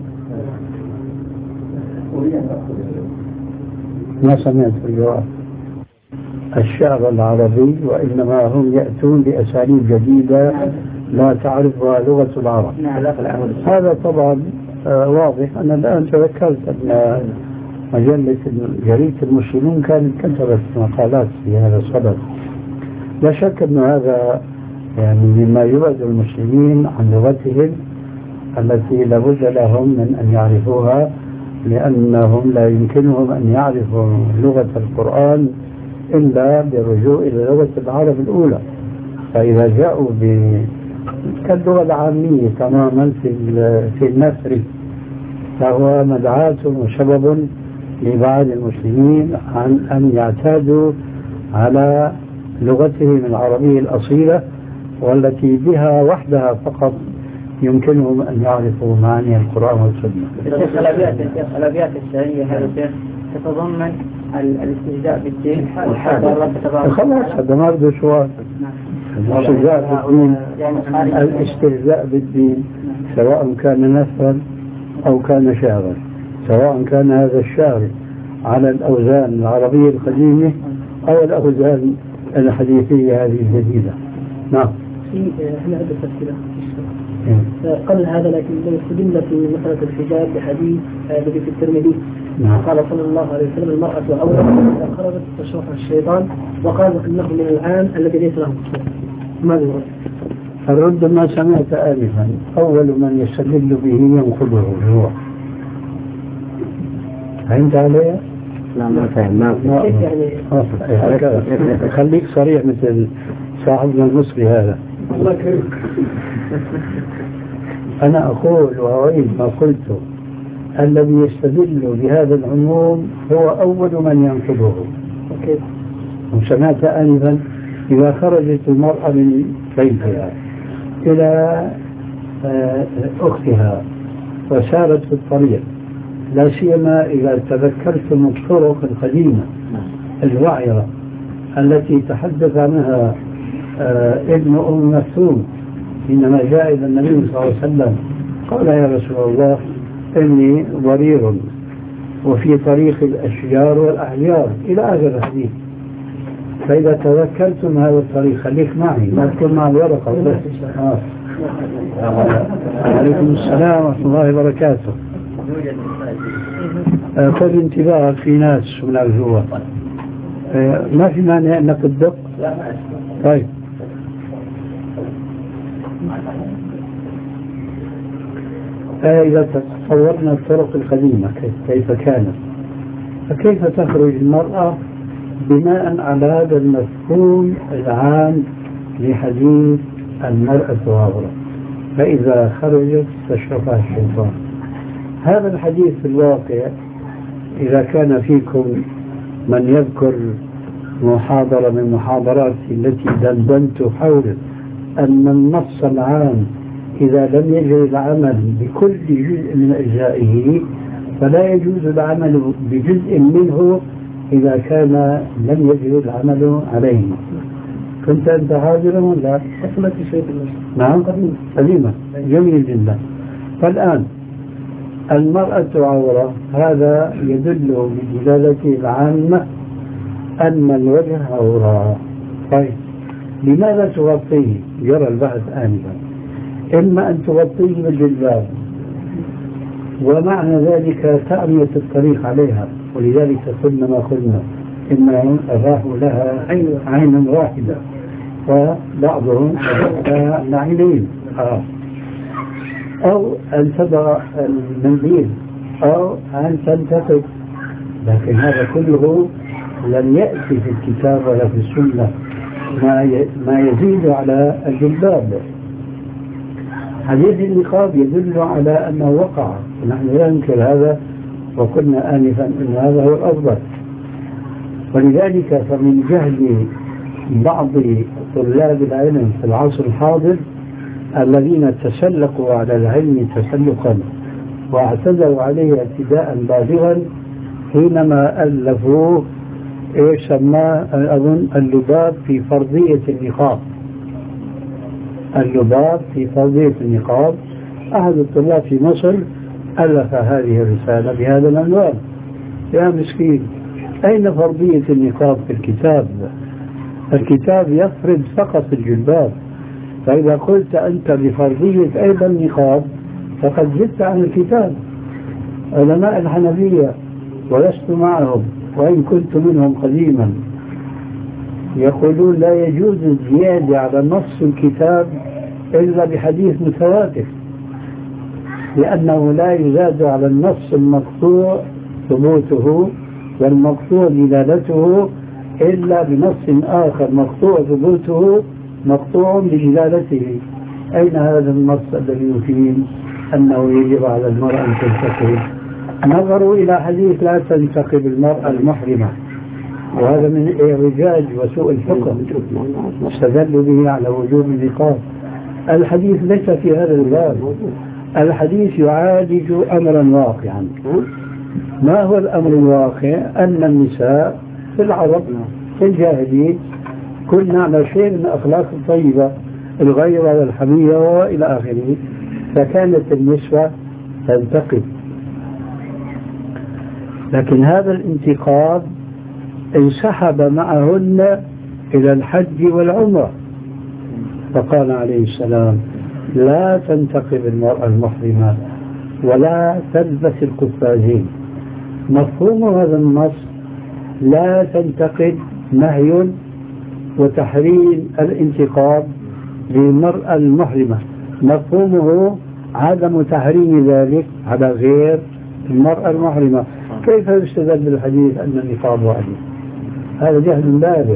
ما سمعت الجواب. الشعر العربي وإنما هم يأتون بأساليب جديدة لا تعرفها لغة العرب. هذا طبعا آه واضح. أنا الآن تذكرت أن مجلة جريدة المسلمون كانت كتبت مقالات في هذا الصدد. لا شك أن هذا يعني مما يبعد المسلمين عن لغتهم التي لابد لهم من أن يعرفوها، لأنهم لا يمكنهم أن يعرفوا لغة القرآن إلا بالرجوع إلى لغة العرب الأولى. فإذا جاءوا كاللغة العامية تماما في في النثر فهو مدعاة وسبب لبعض المسلمين عن أن يعتادوا على لغتهم العربية الأصيلة والتي بها وحدها فقط يمكنهم أن يعرفوا معاني القرآن والسنة. الأبيات الشعرية هذه تتضمن الاستهزاء بالدين وحتى الله تبارك خلاص هذا ما بده سؤال. الاستهزاء بالدين، الاستهزاء بالدين سواء كان نثرا أو كان شعرا، سواء كان هذا الشعر على الأوزان العربية القديمة أو الأوزان الحديثية هذه الجديدة. نعم. في هنا عدة أسئلة قبل هذا، لكن استدل في مسألة الحجاب بحديث الذي في الترمذي قال صلى الله عليه وسلم: المرأة عورة إذا خرجت تشرفها الشيطان، وقال إنه من العام الذي ليس له كفر. ماذا يرد؟ الرد ما سمعت آنفا، أول من يستدل به ينقضه هو. فهمت علي؟ لا ما فهم. ما يعني خليك صريح مثل صاحبنا المصري هذا. الله يكرمك. أنا أقول وأعيد ما قلته، الذي يستدل بهذا العموم هو أول من ينقضه. وسمعت آنفا: إذا خرجت المرأة من بيتها إلى أختها وسارت في الطريق، لا سيما إذا تذكرتم الطرق القديمة الوعرة التي تحدث عنها ابن أم مكتوم حينما جاء إلى النبي صلى الله عليه وسلم قال: يا رسول الله إني ضرير وفي طريق الأشجار والأحجار إلى آخر الحديث. فإذا تذكرتم هذا الطريق خليك معي، ما تكون مع الورقة بس. آه. عليكم السلام ورحمة الله وبركاته. آه خذ انتباهك، في ناس من الجوا. آه ما في مانع أنك تدق. طيب. آه إذا تصورنا الطرق القديمة كيف كانت، فكيف تخرج المرأة بناء على هذا المفهوم العام لحديث المرأة عورة، فإذا خرجت تشرفها الشيطان. هذا الحديث في الواقع إذا كان فيكم من يذكر محاضرة من محاضراتي التي دندنت حول أن النص العام إذا لم يجري العمل بكل جزء من أجزائه فلا يجوز العمل بجزء منه إذا كان لم يجري العمل عليه. كنت أنت حاضرا ولا؟ أصلت شيء. نعم قديمة. جميل جدا. فالآن المرأة عورة، هذا يدل بدلالته العامة أن الوجه عورة. طيب لماذا تغطيه؟ يرى البحث آنفا. إما أن تغطيه بالجلباب، ومعنى ذلك تأمية الطريق عليها، ولذلك قلنا ما قلنا إن الراح لها عين واحدة وبعضهم عينين. آه. أو أن تضع المنديل أو أن تنتفض، لكن هذا كله لم يأتي في الكتاب ولا في السنة ما يزيد على الجلباب. حديث النقاب يدل على أنه وقع، ونحن لا ننكر هذا، وقلنا آنفا أن هذا هو الأفضل. ولذلك فمن جهل بعض طلاب العلم في العصر الحاضر الذين تسلقوا على العلم تسلقا واعتدوا عليه اعتداء بالغا حينما ألفوا يسمى أظن اللباب في فرضية النقاب. اللباب في فرضية النقاب، أحد الطلاب في مصر ألف هذه الرسالة بهذا العنوان. يا مسكين، أين فرضية النقاب في الكتاب؟ الكتاب يفرض فقط الجلباب، فإذا قلت أنت بفرضية أيضا النقاب فقد زدت عن الكتاب. علماء الحنفية ولست معهم وإن كنت منهم قديما يقولون لا يجوز الزيادة على نص الكتاب إلا بحديث متواتر، لأنه لا يزاد على النص المقطوع ثبوته والمقطوع دلالته إلا بنص آخر مقطوع ثبوته مقطوع بدلالته. أين هذا النص الذي يفيد أنه يجب على المرأة أن تنتقب؟ نظروا إلى حديث لا تنتقب المرأة المحرمة، وهذا من إعوجاج وسوء الفقه، استدلوا به على وجوب النقاب. الحديث ليس في هذا الباب، الحديث يعالج أمرا واقعا، ما هو الأمر الواقع؟ أن النساء في العرب في الجاهلية كن على شيء من الأخلاق الطيبة، الغيرة والحمية وإلى آخره، فكانت النسوة تنتقد. لكن هذا الانتقاد انسحب معهن إلى الحج والعمرة، فقال عليه السلام: لا تنتقب المرأة المحرمة ولا تلبس القفازين. مفهوم هذا النص لا تنتقد نهي وتحريم الانتقاب للمرأة المحرمة، مفهومه عدم تحريم ذلك على غير المرأة المحرمة. كيف يستدل بالحديث أن النقاب واجب؟ هذا جهل بالغ.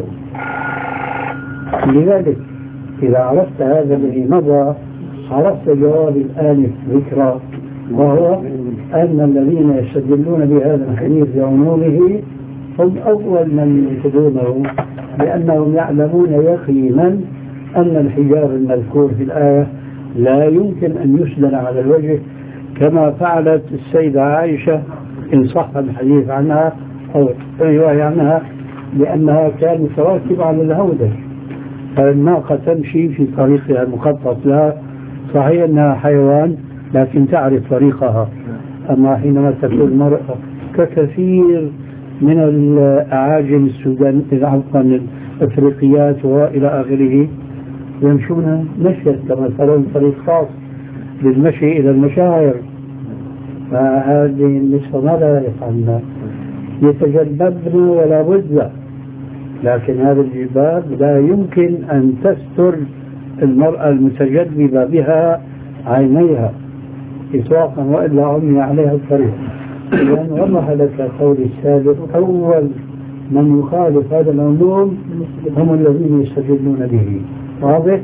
لذلك إذا عرفت هذا الذي مضى عرفت جواب الآن ذكرى، وهو أن الذين يستدلون بهذا الحديث بعمومه هم أول من ينقضونه، لأنهم يعلمون يقينا أن الحجاب المذكور في الآية لا يمكن أن يسدل على الوجه كما فعلت السيدة عائشة إن صح الحديث عنها أو الرواية عنها، لأنها كانت راكبة على الهودج، فالناقة تمشي في طريقها المخطط لها، صحيح أنها حيوان لكن تعرف طريقها. أما حينما تكون المرأة ككثير من الأعاجم السودان عفوا الأفريقيات وإلى آخره يمشون مشيا كما ترون طريق خاص للمشي إلى المشاعر، فهذه النسوة ماذا يفعلن؟ يتجنبن ولا بد، لكن هذا الجلباب لا يمكن أن تستر المرأة المتجذبة بها عينيها إطلاقا، وإلا عمي عليها الطريق. لأن وضح لك قول السابق أول من يخالف هذا العموم هم الذين يستدلون به. واضح؟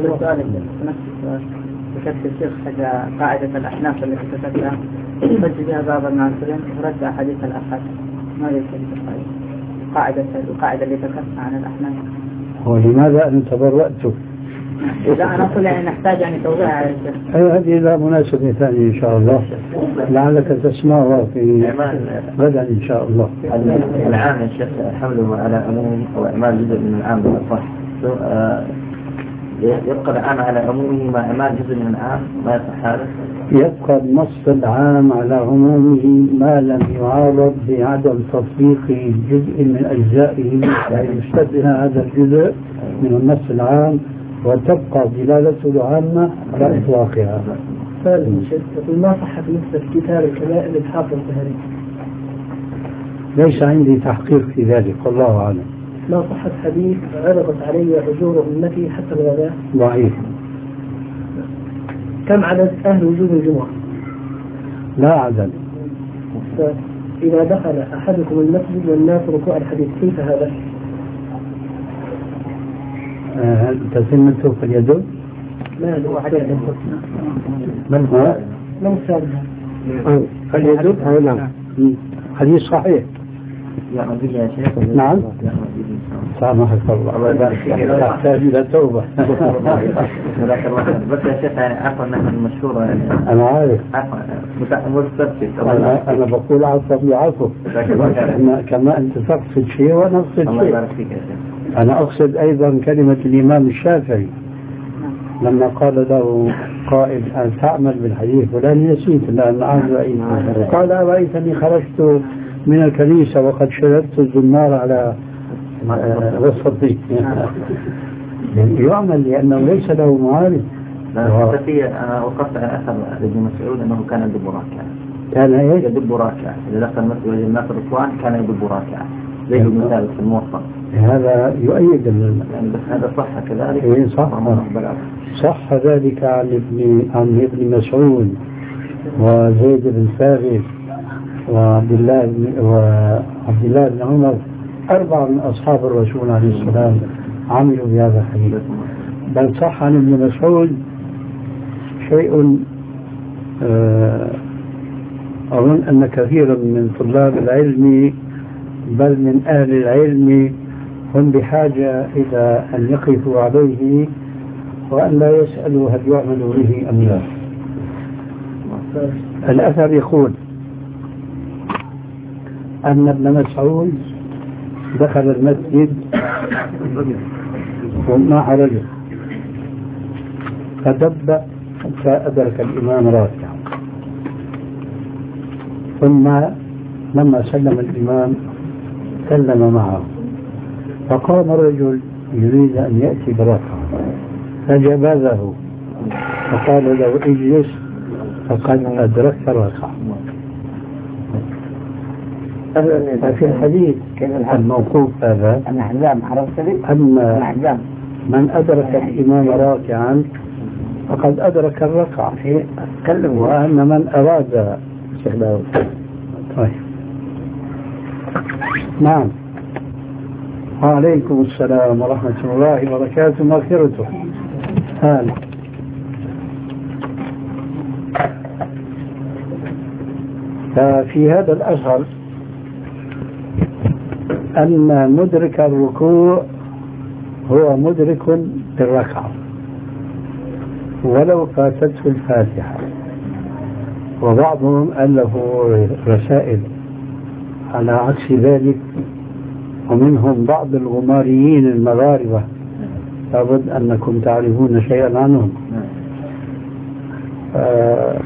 ذكرت الشيخ قاعدة الأحناف التي كتبتها رد بها بعض الناصرين ورد أحاديث الأحد، ما يمكن قاعدة القاعدة اللي ذكرتها عن الأحناف. ولماذا أن تبرأت؟ لا أنا أقول يعني نحتاج يعني توضيح على الشيخ. أي هذه لا مناسبة ثانية إن شاء الله، لعلك تسمعها في غدا إن شاء الله. العام يا شيخ حمله على عموم وإعمال جزء من العام بالأصح، يبقى العام على عمومه مع إعمال جزء من العام ما يصح هذا؟ يبقى النص العام على عمومه ما لم يعارض بعدم تطبيق جزء من أجزائه، يعني يستثنى هذا الجزء من النص العام وتبقى دلالته العامة على إطلاقها. يقول ما صح بالنسبة لكتاب الكبائر للحافظ الزهري؟ ليس عندي تحقيق في ذلك، والله أعلم. ما صحت حديث عرضت علي أجور أمتي حتى الغداء؟ ضعيف. كم عدد أهل وجود الجمعة؟ لا عدد. إذا دخل أحدكم المسجد والناس ركوع الحديث كيف هذا؟ هل تسمته في اليد؟ لا هو حديث من هو؟ من سابها؟ اليد؟ أو نعم حديث صحيح. يا شيخ. نعم. سامحك الله. الله يبارك فيك. تحتاج إلى توبة. بس يا شيخ يعني عفوا أنها المشهورة يعني. أنا عارف. عفوا مستفسر. أنا أنا بقول عفوا بعفو. كما أنت تقصد شيء وأنا أقصد شيء. الله يبارك فيك يا شيخ. أنا أقصد أيضا كلمة الإمام الشافعي لما قال له قائل أن تعمل بالحديث فلان نسيت لأن عاد رأيت قال رأيتني خرجت من الكنيسة وقد شربت الزمار على وسطي. يعمل لأنه ليس له معارض. أنا وقفت على أثر ابن مسعود أنه كان يدب راكعة. كان إيش؟ يدب راكعة. إذا دخل المسجد وجد الناس ركوعا كان يدب راكعة. زي ابن ثابت في الموطأ. هذا يؤيد يعني بس هذا صح كذلك. إيه صح. صح ذلك عن ابن عن ابن مسعود وزيد بن ثابت وعبد الله وعبد الله بن عمر، أربعة من أصحاب الرسول عليه السلام عملوا بهذا الحديث. بل صح عن ابن مسعود شيء أظن أن كثيرا من طلاب العلم بل من أهل العلم هم بحاجة إلى أن يقفوا عليه وأن لا يسألوا هل يعمل به أم لا. الأثر يقول أن ابن مسعود دخل المسجد ومعه رجل فدب حتى أدرك الإمام راكعا، ثم لما سلم الإمام سلم معه، فقام الرجل يريد أن يأتي بركعة فجبذه فقال له اجلس فقد أدركت الركعة. ففي الحديث الموقوف هذا أن من أدرك الإمام راكعا فقد أدرك الركعة، وأن من أراد طيب. نعم. وعليكم السلام ورحمة الله وبركاته مغفرته. هلا. ففي هذا الأثر أن مدرك الركوع هو مدرك للركعة ولو فاتته الفاتحة، وبعضهم ألفوا رسائل على عكس ذلك، ومنهم بعض الغماريين المغاربة لابد أنكم تعرفون شيئا عنهم. آه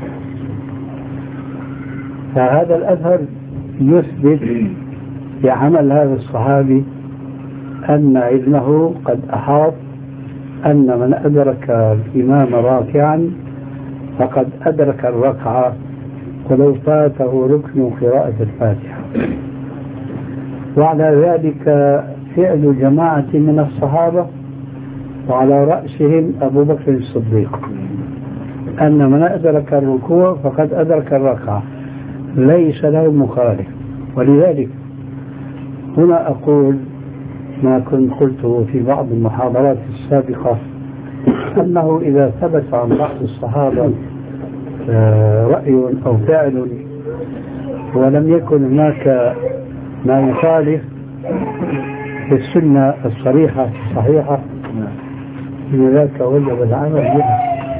فهذا الأثر يثبت بعمل هذا الصحابي أن علمه قد أحاط أن من أدرك الإمام راكعا فقد أدرك الركعة ولو فاته ركن قراءة الفاتحة. وعلى ذلك فعل جماعة من الصحابة وعلى رأسهم أبو بكر الصديق أن من أدرك الركوع فقد أدرك الركعة ليس له مخالف. ولذلك هنا أقول ما كنت قلته في بعض المحاضرات السابقة أنه إذا ثبت عن بعض الصحابة رأي أو فعل ولم يكن هناك ما يخالف في السنة الصريحة الصحيحة لذلك وجب العمل بها،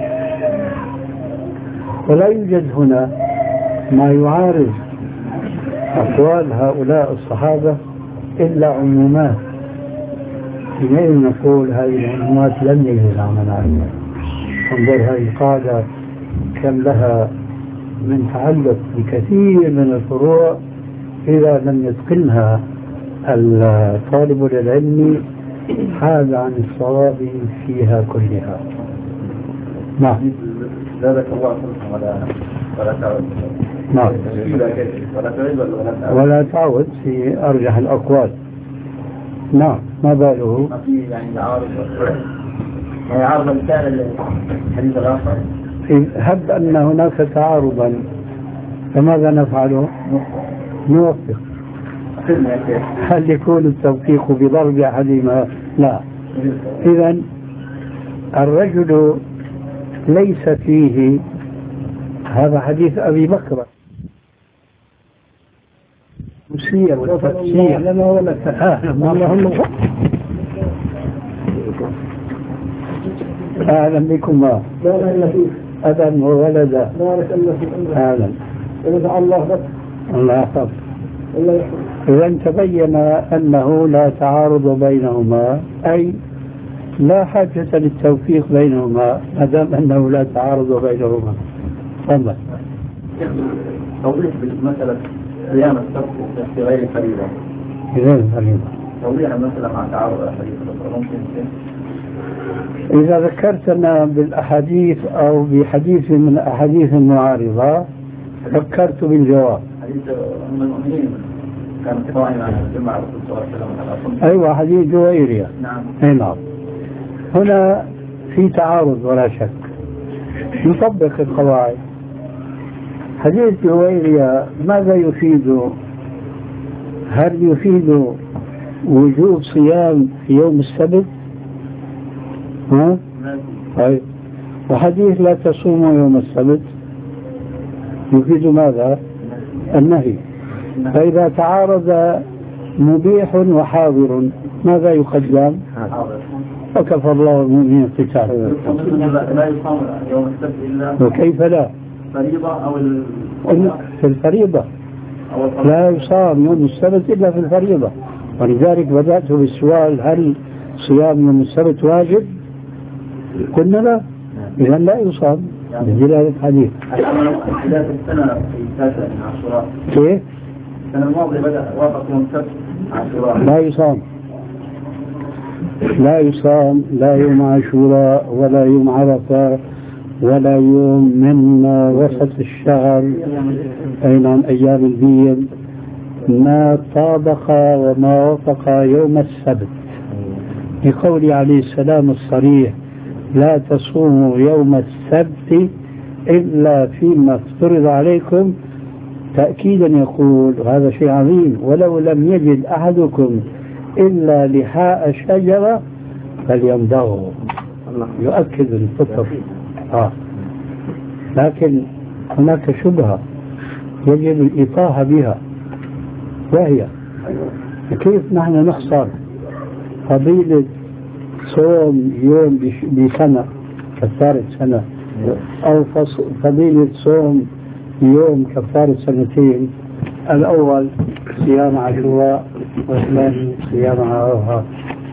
ولا يوجد هنا ما يعارض أقوال هؤلاء الصحابة إلا عمومات. حينئذ نقول هذه العمومات لم يجوز العمل عليها. انظر هذه القاعدة كم لها من تعلق بكثير من الفروع إذا لم يتقنها الطالب للعلم حاد عن الصواب فيها كلها. نعم. زادك الله ولا ولا تعود. نعم. ولا تعود ولا ولا تعود في أرجح الأقوال. نعم. ما باله؟ ما في يعني عارض يعني عارض مثال الحديث الآخر. هب أن هناك تعارضا فماذا نفعله؟ نوفق. هل يكون التوفيق بضرب أحدهما؟ لا. إذا الرجل ليس فيه هذا حديث أبي بكر مسير والتفسير لما هو التفاهم اللهم أهلا بكما أبا وولدا أهلا الله بك الله يحفظ. إذا تبين أنه لا تعارض بينهما أي لا حاجة للتوفيق بينهما ما دام أنه لا تعارض بينهما. تفضل. توضيح بالمسألة صيام السبت في غير الفريضة. في غير الفريضة. توضيح المسألة مع تعارض الأحاديث ممكن. إذا ذكرتنا بالأحاديث أو بحديث من الأحاديث المعارضة ذكرت بالجواب. حديث أم المؤمنين كان قائما على الجمعة الرسول صلى الله عليه وسلم. أيوة حديث جويرية. نعم. أي نعم. هنا في تعارض ولا شك. نطبق القواعد. حديث جويرية ماذا يفيد؟ هل يفيد وجوب صيام في يوم السبت؟ ها؟ طيب. وحديث لا تصوموا يوم السبت يفيد ماذا؟ النهي. فإذا تعارض مبيح وحاضر ماذا يقدم؟ وكفى الله المؤمنين القتال. لا يصام يوم السبت إلا وكيف لا؟ فريضة أو في الفريضة لا يصام يوم السبت إلا في الفريضة. ولذلك بدأت بالسؤال هل صيام يوم السبت واجب؟ قلنا لا، إذا لا يصام بدلالة الحديث. بداية السنة في تاسع عاشوراء كيف؟ السنة الماضية بدأ وافق يوم السبت عاشوراء لا يصام، لا يصام لا يوم عاشوراء ولا يوم عرفة ولا يوم من وسط الشهر، أي نعم أيام البيض، ما طابق وما وافق يوم السبت، بقول عليه السلام الصريح لا تصوموا يوم السبت إلا فيما افترض عليكم، تأكيدا يقول هذا شيء عظيم، ولو لم يجد أحدكم إلا لحاء شجرة فليمضغه، يؤكد الفطر. آه. لكن هناك شبهة يجب الإطاحة بها، وهي كيف نحن نخسر فضيلة صوم يوم بسنة كفارة سنة، أو فضيلة صوم يوم كفارة سنتين، الأول صيام عاشوراء والثاني صيام عرفة؟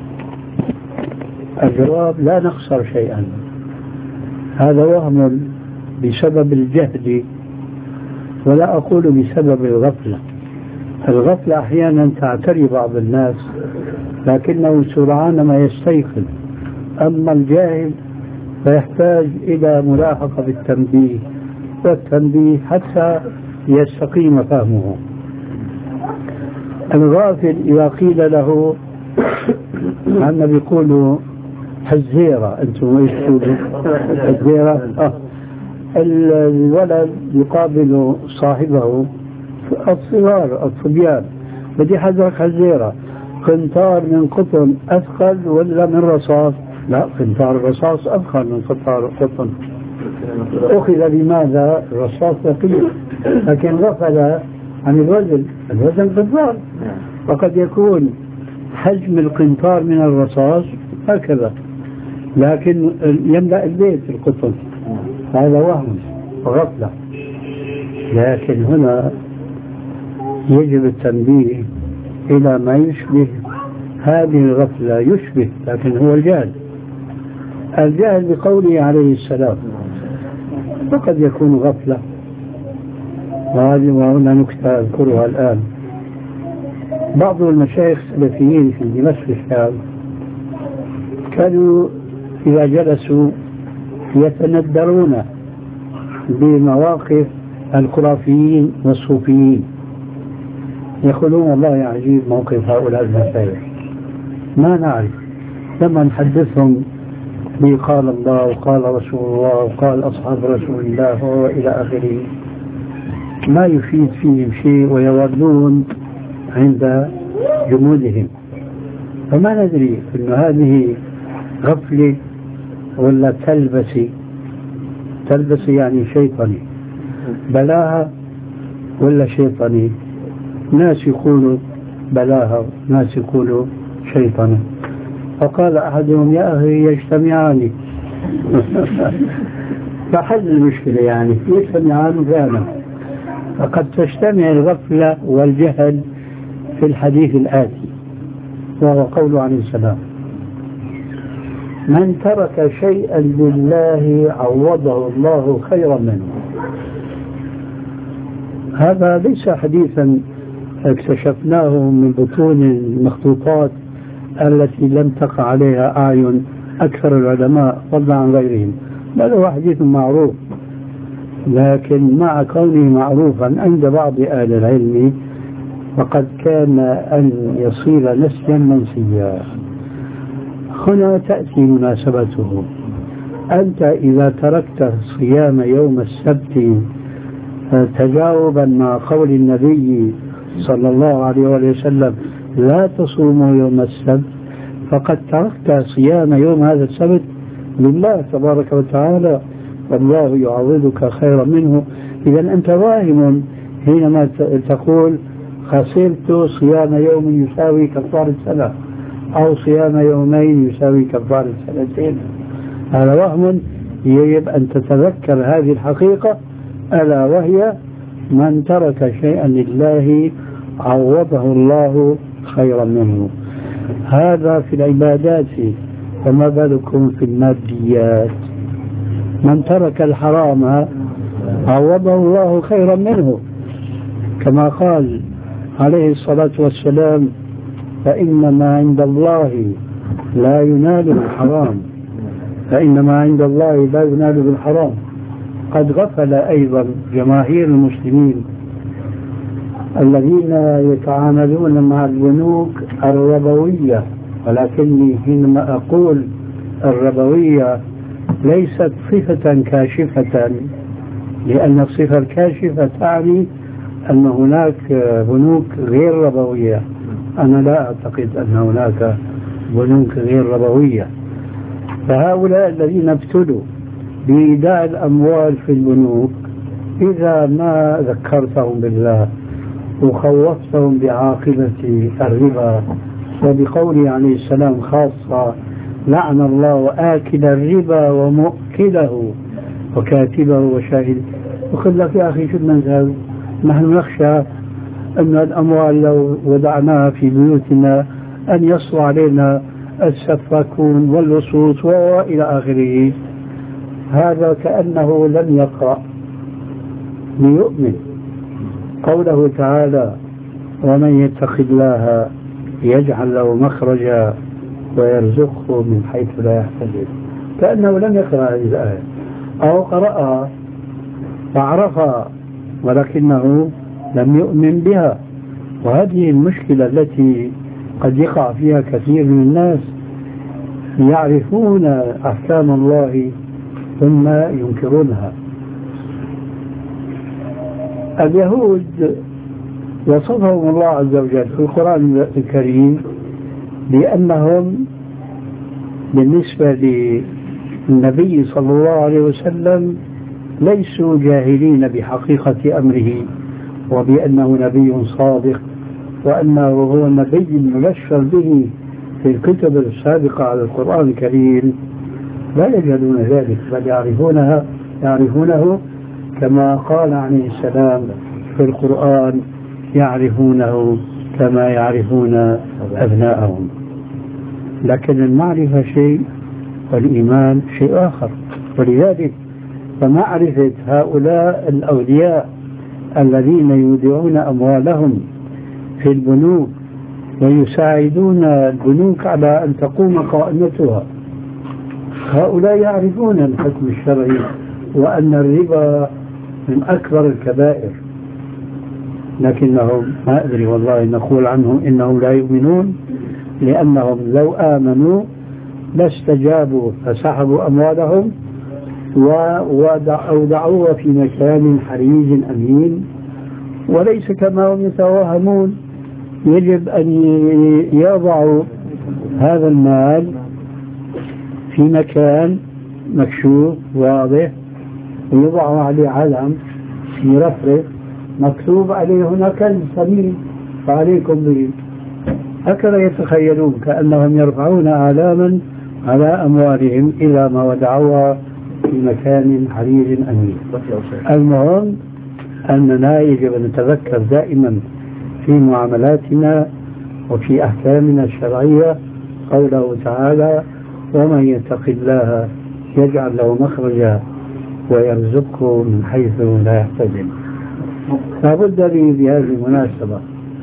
الجواب لا نخسر شيئا، هذا وهم بسبب الجهل، ولا أقول بسبب الغفلة. الغفلة أحيانا تعتري بعض الناس لكنه سرعان ما يستيقظ، أما الجاهل فيحتاج إلى ملاحقة بالتنبيه والتنبيه حتى يستقيم فهمه. الغافل إذا قيل له عنا بيقولوا حزيرة، أنتم ايش تقولوا؟ حزيرة. آه. الولد يقابل صاحبه الصغار الصبيان، بدي حذرك حزيرة، قنطار من قطن أثقل ولا من رصاص؟ لا، قنطار الرصاص أثقل من قنطار القطن. أخذ بماذا؟ الرصاص ثقيل، لكن غفل عن الوزن، الوزن قنطار، وقد يكون حجم القنطار من الرصاص هكذا، لكن يملأ البيت القطن، هذا وهم وغفلة. لكن هنا يجب التنبيه إلى ما يشبه هذه الغفلة، يشبه لكن هو الجهل. الجهل بقوله عليه السلام، وقد يكون غفلة، وهذه وهنا نكتة أذكرها الآن. بعض المشايخ السلفيين في دمشق الشام كانوا إذا جلسوا يتندرون بمواقف الخرافيين والصوفيين، يقولون والله عجيب موقف هؤلاء المشايخ، ما نعرف، لما نحدثهم بقال الله وقال رسول الله وقال أصحاب رسول الله وإلى آخره ما يفيد فيهم شيء، ويولون عند جمودهم. فما ندري أن هذه غفلة ولا تلبسي، تلبسي يعني شيطاني، بلاها ولا شيطاني. ناس يقولوا بلاها، ناس يقولوا شيطاني. فقال أحدهم يا أخي يجتمعان فحل المشكلة، يعني يجتمعان فعلا. فقد تجتمع الغفلة والجهل في الحديث الآتي، وهو قوله عليه السلام من ترك شيئا لله عوضه الله خيرا منه. هذا ليس حديثا اكتشفناه من بطون المخطوطات التي لم تقع عليها أعين أكثر العلماء فضلا عن غيرهم، بل هو حديث معروف، لكن مع كونه معروفا عند بعض أهل العلم فقد كان أن يصير نسيا منسيا. هنا تأتي مناسبته. أنت إذا تركت صيام يوم السبت تجاوبا مع قول النبي صلى الله عليه وسلم لا تصوموا يوم السبت، فقد تركت صيام يوم هذا السبت لله تبارك وتعالى، والله يعوضك خيرا منه. إذا أنت واهم حينما تقول خسرت صيام يوم يساوي كفارة سنة، أو صيام يومين يساوي كفارة سنتين. هذا وهم. يجب أن تتذكر هذه الحقيقة، ألا وهي من ترك شيئا لله عوضه الله خيرا منه. هذا في العبادات، فما بالكم في الماديات؟ من ترك الحرام عوضه الله خيرا منه، كما قال عليه الصلاة والسلام: فإن ما عند الله لا ينال بالحرام، فإن ما عند الله لا ينال بالحرام. قد غفل أيضا جماهير المسلمين الذين يتعاملون مع البنوك الربوية، ولكني حينما أقول الربوية ليست صفة كاشفة، لأن الصفة الكاشفة تعني أن هناك بنوك غير ربوية. أنا لا أعتقد أن هناك بنوك غير ربوية. فهؤلاء الذين ابتلوا بإيداع الأموال في البنوك، إذا ما ذكرتهم بالله وخوفتهم بعاقبة الربا، وبقوله عليه السلام خاصة: لعن الله آكل الربا ومؤكله وكاتبه وشاهده. وقل لك يا أخي شو المنزل؟ نحن نخشى أن الأموال لو وضعناها في بيوتنا أن يصل علينا السفاكون واللصوص وإلى آخره. هذا كأنه لم يقرأ ليؤمن. قوله تعالى: ومن يتق الله يجعل له مخرجا ويرزقه من حيث لا يحتسب، كأنه لم يقرأ هذه الآية، أو قرأها فعرفها ولكنه لم يؤمن بها. وهذه المشكلة التي قد يقع فيها كثير من الناس، يعرفون أحكام الله ثم ينكرونها. اليهود وصفهم الله عز وجل في القرآن الكريم بأنهم بالنسبة للنبي صلى الله عليه وسلم ليسوا جاهلين بحقيقة أمره، وبأنه نبي صادق، وأنه هو النبي المبشر به في الكتب السابقة على القرآن الكريم. لا يجهلون ذلك، بل يعرفونها يعرفونه كما قال عليه السلام في القرآن: يعرفونه كما يعرفون أبناءهم. لكن المعرفة شيء والإيمان شيء آخر. ولذلك فمعرفة هؤلاء الأولياء الذين يودعون أموالهم في البنوك ويساعدون البنوك على أن تقوم قائمتها، هؤلاء يعرفون الحكم الشرعي وأن الربا من أكبر الكبائر، لكنهم ما أدري والله نقول عنهم إنهم لا يؤمنون، لأنهم لو آمنوا لاستجابوا فسحبوا أموالهم وأودعوها في مكان حريز أمين. وليس كما هم يتوهمون، يجب أن يضعوا هذا المال في مكان مكشوف واضح، ويضعوا عليه علم مرفرف مكتوب عليه هنا كنز ثمين فعليكم به. هكذا يتخيلون، كأنهم يرفعون آلاما على أموالهم إلى ما ودعوها في مكان حريز أمين. المهم أننا يجب أن نتذكر دائما في معاملاتنا وفي أحكامنا الشرعية قوله تعالى: ومن يتق الله يجعل له مخرجا ويرزقه من حيث لا يحتسب. لابد لي بهذه المناسبة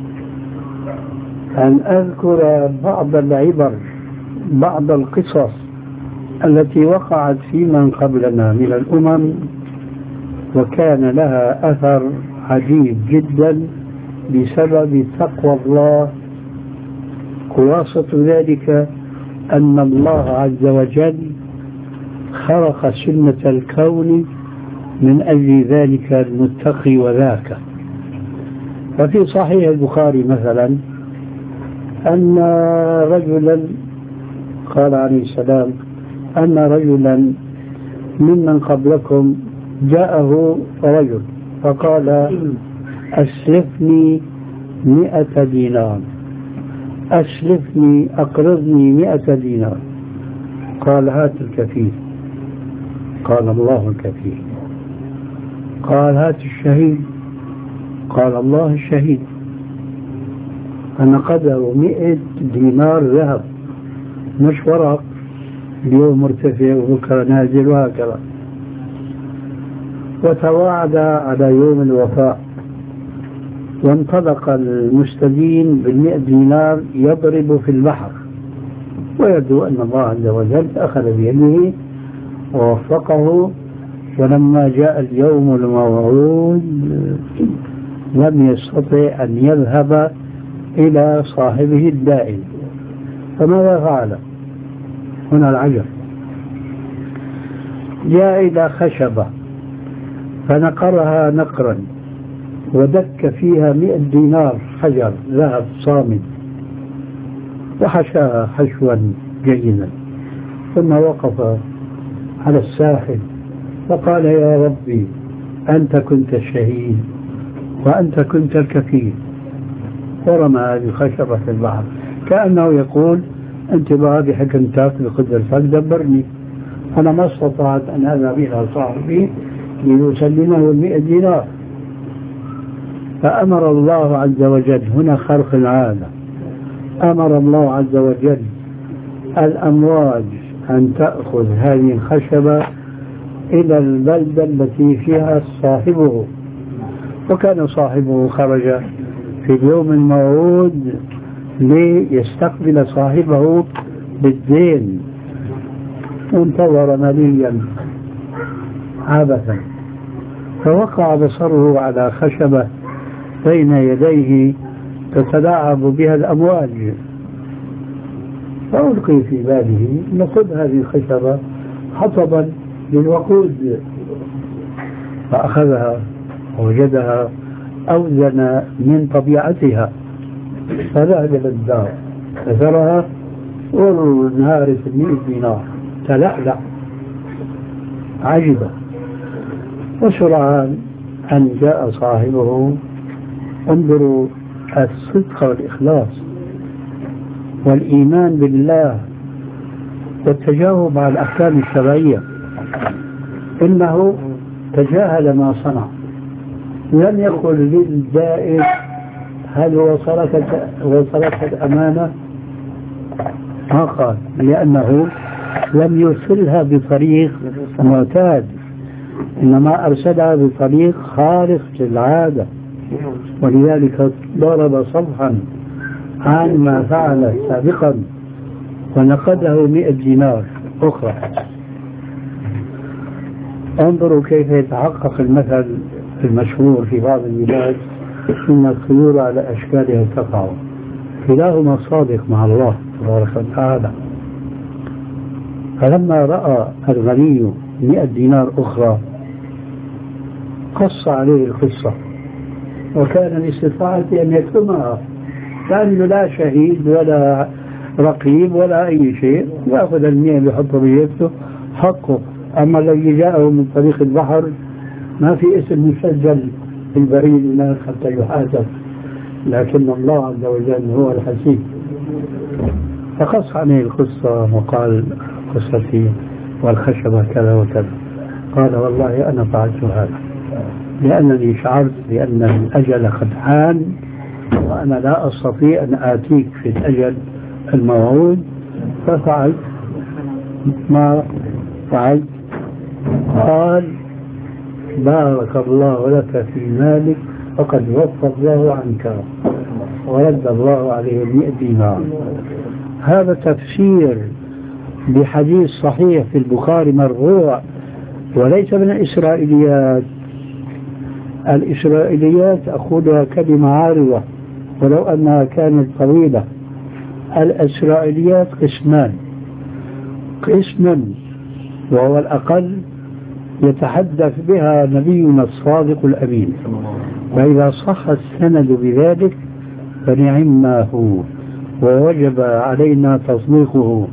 أن أذكر بعض العبر، بعض القصص التي وقعت في من قبلنا من الأمم، وكان لها أثر عجيب جدا بسبب تقوى الله. خلاصة ذلك أن الله عز وجل خلق سنة الكون من أجل ذلك المتقي وذاك. ففي صحيح البخاري مثلا أن رجلا قال عليه السلام أن رجلا ممن قبلكم جاءه رجل فقال: أسلفني مئة دينار، أسلفني أقرضني مئة دينار. قال: هات الكفيل. قال: الله الكفيل. قال: هات الشهيد. قال الله الشهيد فنقده مئة دينار ذهب، مش ورق اليوم مرتفع وبكرة نازل وهكذا. وتواعد على يوم الوفاء، وانطلق المستدين بالمئة دينار يضرب في البحر، ويبدو أن الله عز وجل أخذ بيده ووفقه. ولما جاء اليوم الموعود لم يستطع أن يذهب إلى صاحبه الدائم، فماذا فعل؟ هنا العجب. جاء إلى خشبة فنقرها نقرا ودك فيها مئة دينار حجر ذهب صامد وحشاها حشوا جيدا، ثم وقف على الساحل فقال يا ربي أنت كنت الشهيد وأنت كنت الكفيل، ورمى هذه الخشبة في البحر كأنه يقول انتبه بحكمتك بقدرتك دبرني، أنا ما استطعت أن أذهب إلى صاحبي ليسلمه المئة دينار. فأمر الله عز وجل، هنا خرق العادة، أمر الله عز وجل الأمواج أن تأخذ هذه الخشبة إلى البلدة التي فيها صاحبه، وكان صاحبه خرج في اليوم الموعود ليستقبل صاحبه بالدين، وانتظر مليا عبثا، فوقع بصره على خشبة بين يديه تتلاعب بها الأمواج، فألقي في باله نقود هذه الخشبة حطبا للوقود، فأخذها ووجدها أوزن من طبيعتها، فذهب إلى الدار أثرها وانهارت المئة دينار، تلألأ عجبا. وسرعان أن جاء صاحبه. انظروا الصدق والإخلاص والإيمان بالله والتجاوب على الأحكام الشرعية، إنه تجاهل ما صنع، لم يقل للدائن هل وصلت وصلت الأمانة، ما قال، لأنه لم يرسلها بطريق معتاد، إنما أرسلها بطريق خارق للعادة، ولذلك ضرب صفحا عن ما فعل سابقا ونقده مئة دينار أخرى. انظروا كيف يتحقق المثل المشهور في بعض البلاد إن الطيور على أشكالها تقع، كلاهما صادق مع الله تبارك وتعالى. فلما رأى الغني مئة دينار أخرى قص عليه القصة، وكان لاستطاعته أن يكتمها، لأنه لا شهيد ولا رقيب ولا أي شيء، يأخذ المئة بيحطه بيده حقه. أما الذي جاءه من طريق البحر ما في اسم مسجل في البريد هناك حتى يحاسب، لكن الله عز وجل هو الحسيب. فقص عليه القصة وقال قصتي والخشبة كذا وكذا. قال والله أنا فعلت هذا لأنني شعرت بأن الأجل قد حان وأنا لا أستطيع أن آتيك في الأجل الموعود، ففعلت ما فعلت. قال بارك الله لك في مالك فقد وفى الله عنك ورد الله عليه المئة دينار. هذا تفسير بحديث صحيح في البخاري مرفوع وليس من الإسرائيليات. الإسرائيليات أقولها كلمة عارضة ولو أنها كانت طويلة. الإسرائيليات قسمان، قسم وهو الأقل يتحدث بها نبينا الصادق الأمين، وإذا صح السند بذلك فنعم ما هو ووجب علينا تصديقه.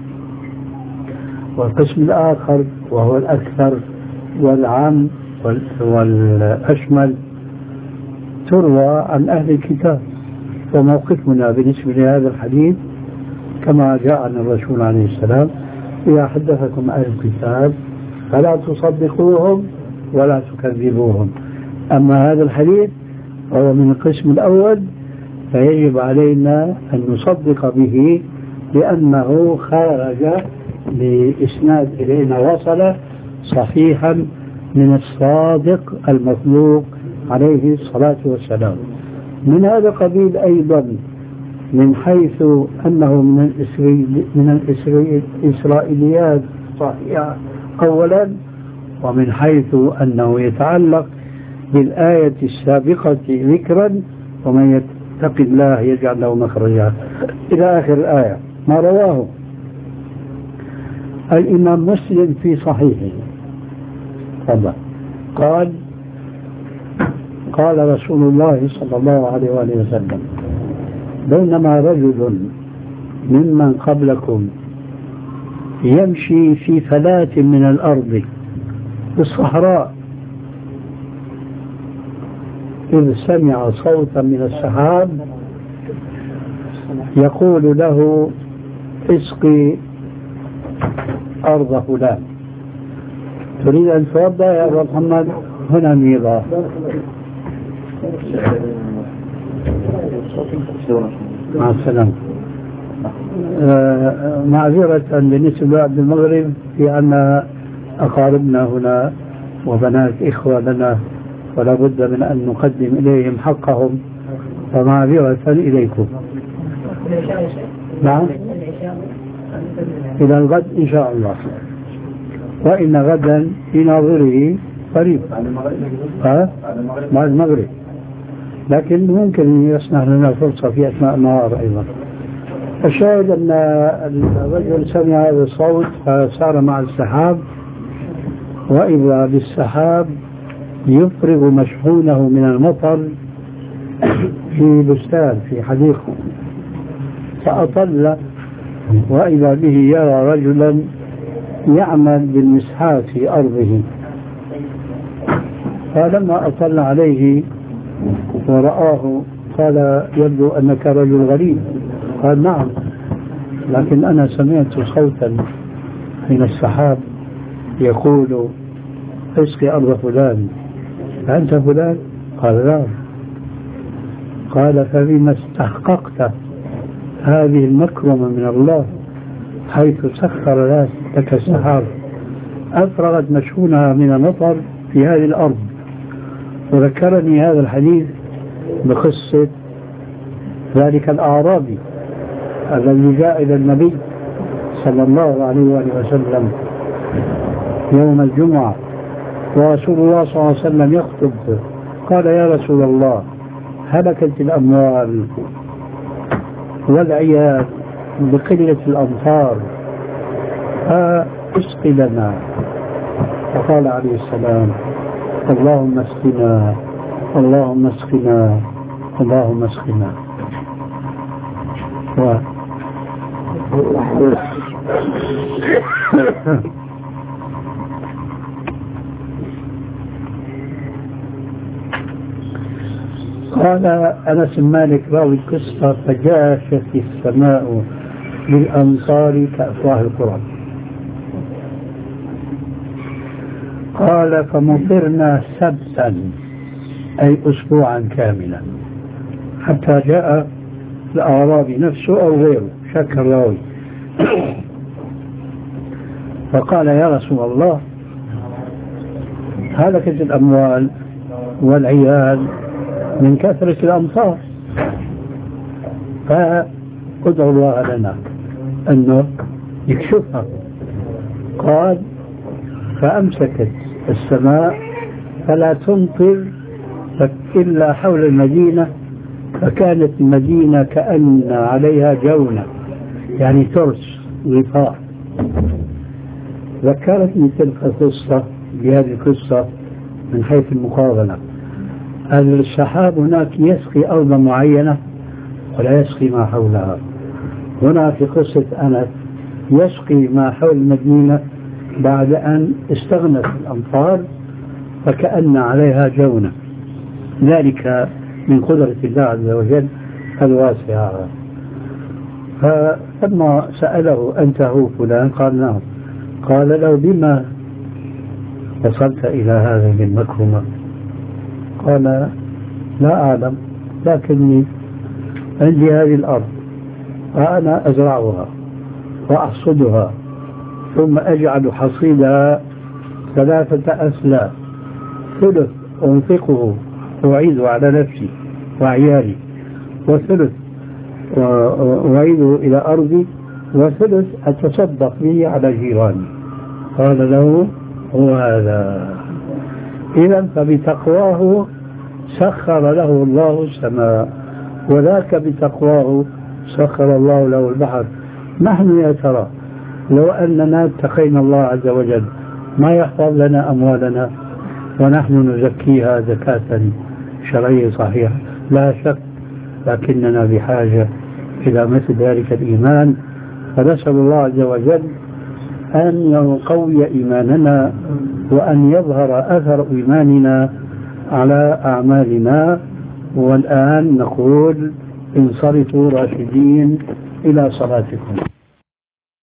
والقسم الآخر وهو الأكثر والعام والأشمل تروى عن أهل الكتاب. وموقفنا بالنسبة لهذا الحديث كما جاء عن الرسول عليه السلام: إذا حدثكم أهل الكتاب فلا تصدقوهم ولا تكذبوهم. أما هذا الحديث وهو من القسم الأول، فيجب علينا أن نصدق به لأنه خرج بإسناد إلينا وصل صحيحا من الصادق المصدوق عليه الصلاة والسلام. من هذا القبيل أيضا من حيث أنه من من الإسرائيليات صحيحة أولا، ومن حيث أنه يتعلق بالآية السابقة ذكرا ومن يتق الله يجعل له مخرجا إلى آخر الآية. ما رواه الإمام مسلم في صحيحه طبعا قال قال رسول الله صلى الله عليه وآله وسلم: بينما رجل ممن قبلكم يمشي في فلاة من الأرض في الصحراء إذ سمع صوتا من السحاب يقول له: اسقي أرض فلان. تريد أن توضأ يا أبو محمد؟ هنا ميضة. مع السلامة. آه معذرة بالنسبة لعبد المغرب في أن أقاربنا هنا وبنات إخوة لنا ولا بد من أن نقدم إليهم حقهم، فمعذرة إليكم. نعم إلى الغد إن شاء الله، وإن غدا في ناظره قريب ها مع المغرب، لكن ممكن يسنح لنا فرصة في أثناء النهار أيضا. الشاهد أن الرجل سمع هذا الصوت فسار مع السحاب، وإذا بالسحاب يفرغ مشحونه من المطر في بستان في حديقه، فأطل وإذا به يرى رجلا يعمل بالمسحات في أرضه، فلما أطل عليه ورآه قال: يبدو أنك رجل غريب. قال: نعم، لكن أنا سمعت صوتا من السحاب يقول: اسقي أرض فلان. أنت فلان؟ قال: لا. قال: فبما استحققت هذه المكرمة من الله حيث سخر لك السحاب أفرغت مشحونها من المطر في هذه الأرض. وذكرني هذا الحديث بقصة ذلك الأعرابي الذي جاء إلى النبي صلى الله عليه وآله وسلم يوم الجمعة ورسول الله صلى الله عليه وسلم يخطب، قال: يا رسول الله، هلكت الأموال والعيال بقلة الأمطار فاسق لنا. فقال عليه السلام: اللهم اسقنا اللهم اسقنا اللهم اسقنا. و... قال أنس بن مالك راوي القصة: فجاشت السماء بالأمطار كأفواه القرى. قال: فمطرنا سبتا أي أسبوعا كاملا حتى جاء الأعرابي نفسه أو غيره، شك الراوي، فقال: يا رسول الله، هلكت الأموال والعيال من كثرة الأمطار، فادعوا الله لنا أنه يكشفها. قال: فأمسكت السماء فلا تمطر إلا حول المدينة، فكانت المدينة كأن عليها جونة، يعني ترس غطاء. ذكرتني تلك القصة بهذه القصة من حيث المقارنة. السحاب هناك يسقي أرضا معينة ولا يسقي ما حولها. هنا في قصة أنس يسقي ما حول المدينة بعد أن استغنت الأمطار فكأن عليها جونة، ذلك من قدرة الله عز وجل الواسعة. فلما سأله: أنت هو فلان؟ قال: نعم. قال له: بما وصلت إلى هذه المكرمة؟ قال: لا أعلم، لكني عندي هذه الأرض وأنا أزرعها وأحصدها ثم أجعل حصيدها ثلاثة أسلاف، ثلث أنفقه وأعيده على نفسي وعيالي، وثلث أعيده إلى أرضي، وثلث أتصدق به على جيراني. قال له هو هذا. إذا فبتقواه سخر له الله السماء، وذاك بتقواه سخر الله له البحر. نحن يا ترى لو أننا اتقينا الله عز وجل ما يحفظ لنا أموالنا ونحن نزكيها زكاة شرعية صحيحة؟ لا شك، لكننا بحاجة إلى مثل ذلك الإيمان. فنسأل الله عز وجل أن يقوي إيماننا وأن يظهر أثر إيماننا على أعمالنا. والآن نقول انصرفوا راشدين إلى صلاتكم.